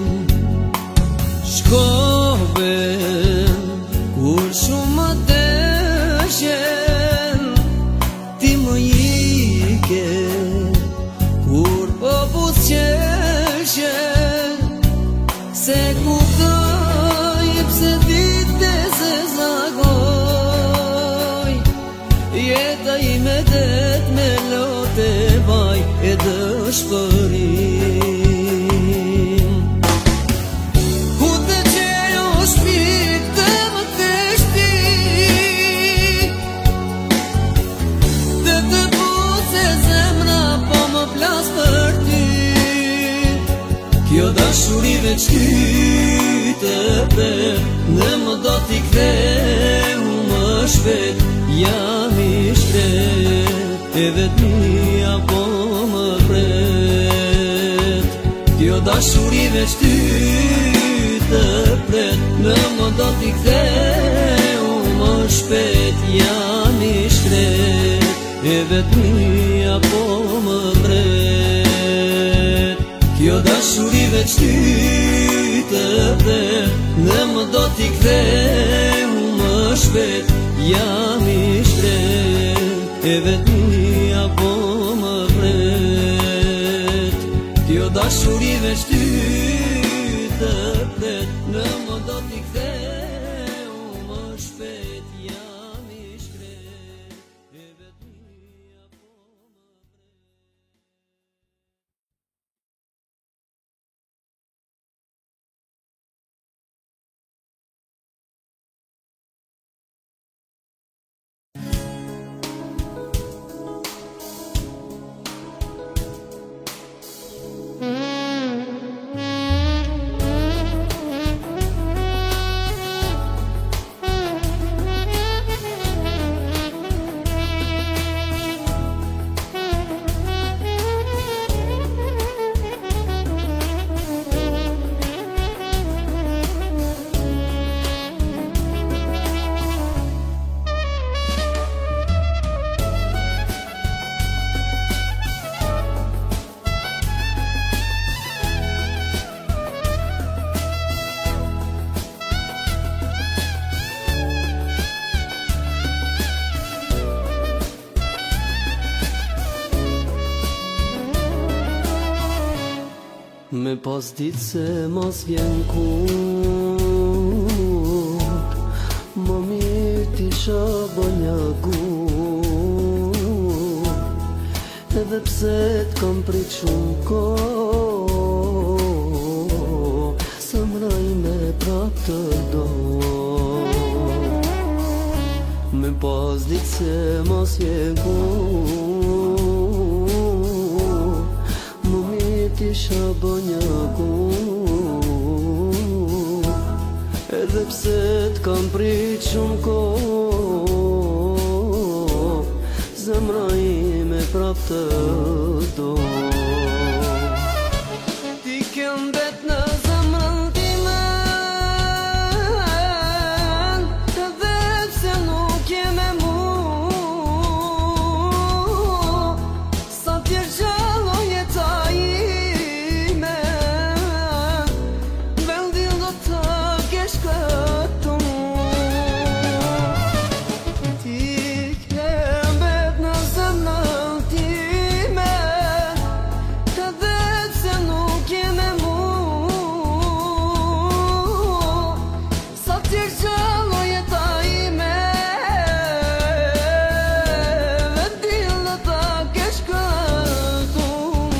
Shkove, kur shumë më teshen, ti më ike, kur po busqeshen. Se kuptoj pse dite zezagoj, jeta ime det me lote vaj e dëshpërim. Kjo dashuri veç ty të pret, në më do t'i kthehu më shpet, jam i shkret, e vetmia po më vret. Kjo dashuri veç ty të pret, në më do t'i kthehu më shpet, jam i shkret, e vetmia po më vret. Kjo dashuri veç ty të pret, në më do t'i kthehu më shpet, jam i shkret, e vetmia po më vret. Dashurive shty të plet, në më do t'i ktheu më shpejt, jam i shkret, e vetmia po më vret. Me pas ditë se mos vjen kur, më mirë t'isha bënja kur, edhe pse t'kam prit shumë kohë, zemra ime prap të do. Me pas ditë se mos vjen kur, më mirë t'isha bënja kur, edhe pse t'kam prit shumë kohë, zemra ime prap të do. Ti ke mbet në zemrën time, edhe pse nuk je me mu, sa t'jesh gjallë jeta ime, vendin do të kesh këtu. Ti ke mbet në zemrën time, edhe pse nuk je me mu, sa t'jesh gjallë jeta ime, vendin do të kesh këtu.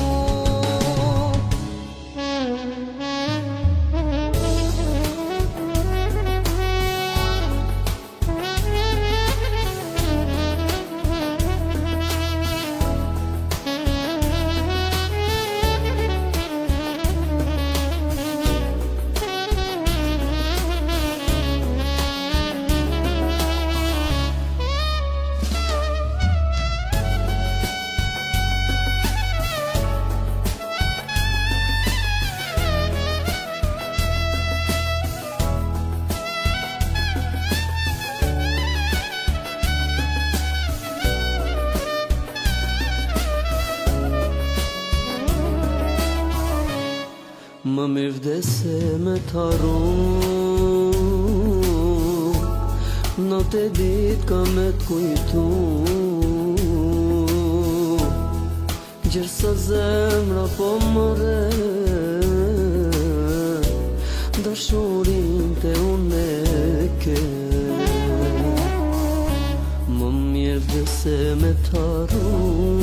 Më mirë vdese me t'harru, natë e ditë ka me t'kujtu, gjersa zemra po më re, dashurin te unë e ke. Më mirë vdese me t'harru,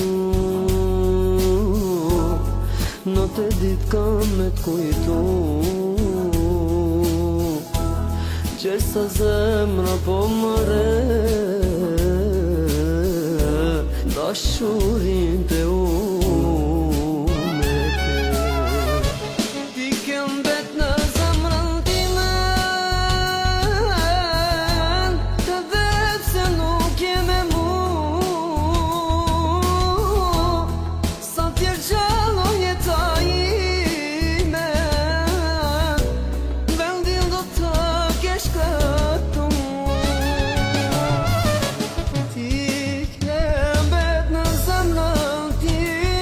natë e ditë kam me t'kujtu, gjersa zemra po më re, dashurin te unë e ke. Ti ke mbet në zemrën time, edhe pse nuk je me mu, sa t'jesh gjallë jeta ime, vendin do të kesh këtu. Ti ke mbet në zemrën time,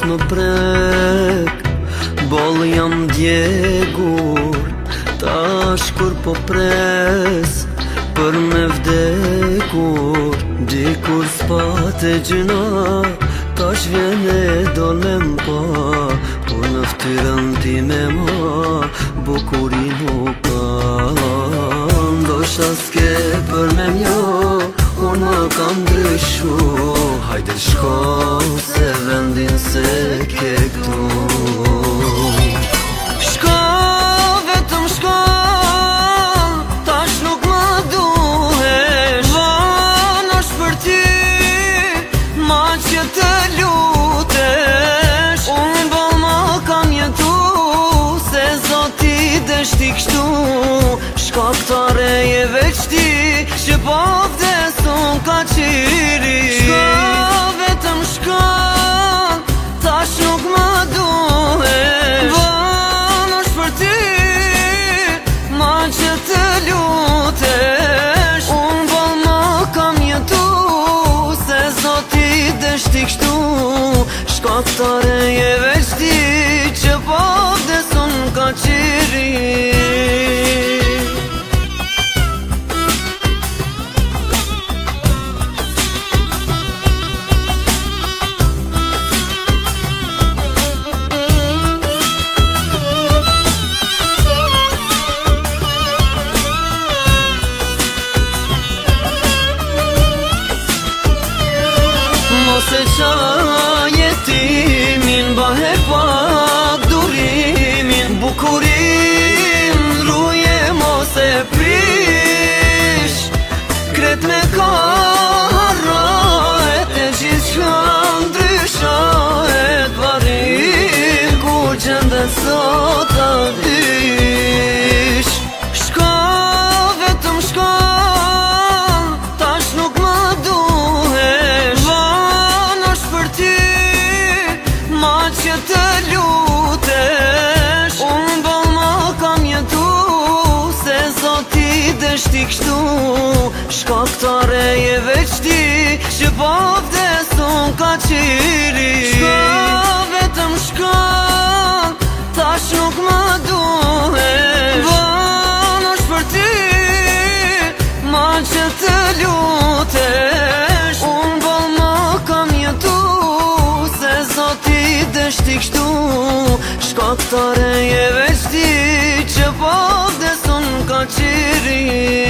më prek, boll jam djegur. Tash kur po pres për me vdekur, dikur s'pate gjyna, tash vjen e dolem pa, po në ftyrën time ma bukuri nuk ka. Ndosha s'ke për me mjo, unë më kam ndryshu, hajde shko se vendin se ke këtu. Shko, vetëm shko, tash nuk më duhesh, van është për ty, ma që të lutesh. Unë bol më kam jetu, se Zoti deshti kështu, shkaktare je veç ti, që po vdesun ka qiri. Shko, vetëm shko, tash nuk më duhesh, van është për ty, ma që të lutesh. Unë bol më kam jetu, se Zoti deshti kështu, shkaktare je veç ti, që po vdesun ka qiri. Mos e qa jetimin, bahe pak durimin, bukurin ruje mos e prish. Kret me ka harraet, e gjithë që ndryshaet, varin ku gjende sot a dysh. Shko, vetëm shko, tash nuk më duhesh, van është për ty, ma që të lutesh. Unë bol më kam jetu, se Zoti deshti kështu, shkaktare je veç ti, që po vdesun ka qiri. Shko, vetëm shko, tash nuk më duhesh, van është për ty, ma që të lutesh. Unë bol më kam jetu, se Zoti deshti kështu, shkaktare je veç ti, që po vdesun ka qiri.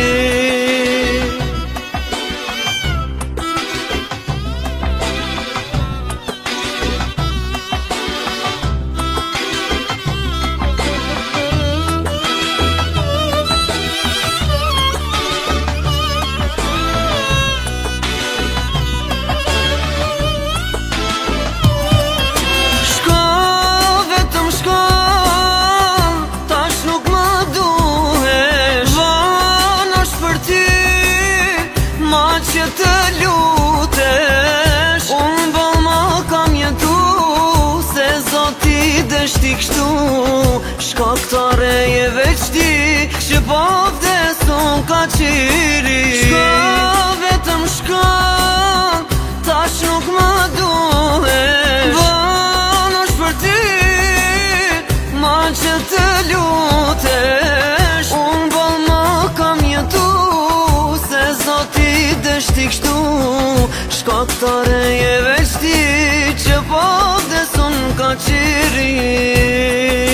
Shko, vetëm shko, tash nuk më duhesh, van është për ty, ma që të lutesh. Unë bol më kam jetu, se Zoti deshti kështu, shkaktare je veç ti, që po vdesun ka qiri. Shko, vetëm shko, tash nuk më duhesh, van është për ty, ma që të lutesh. Unë bol më kam jetu, se Zoti deshti kështu, shkaktare je veç ti, që po vdesun ka qiri.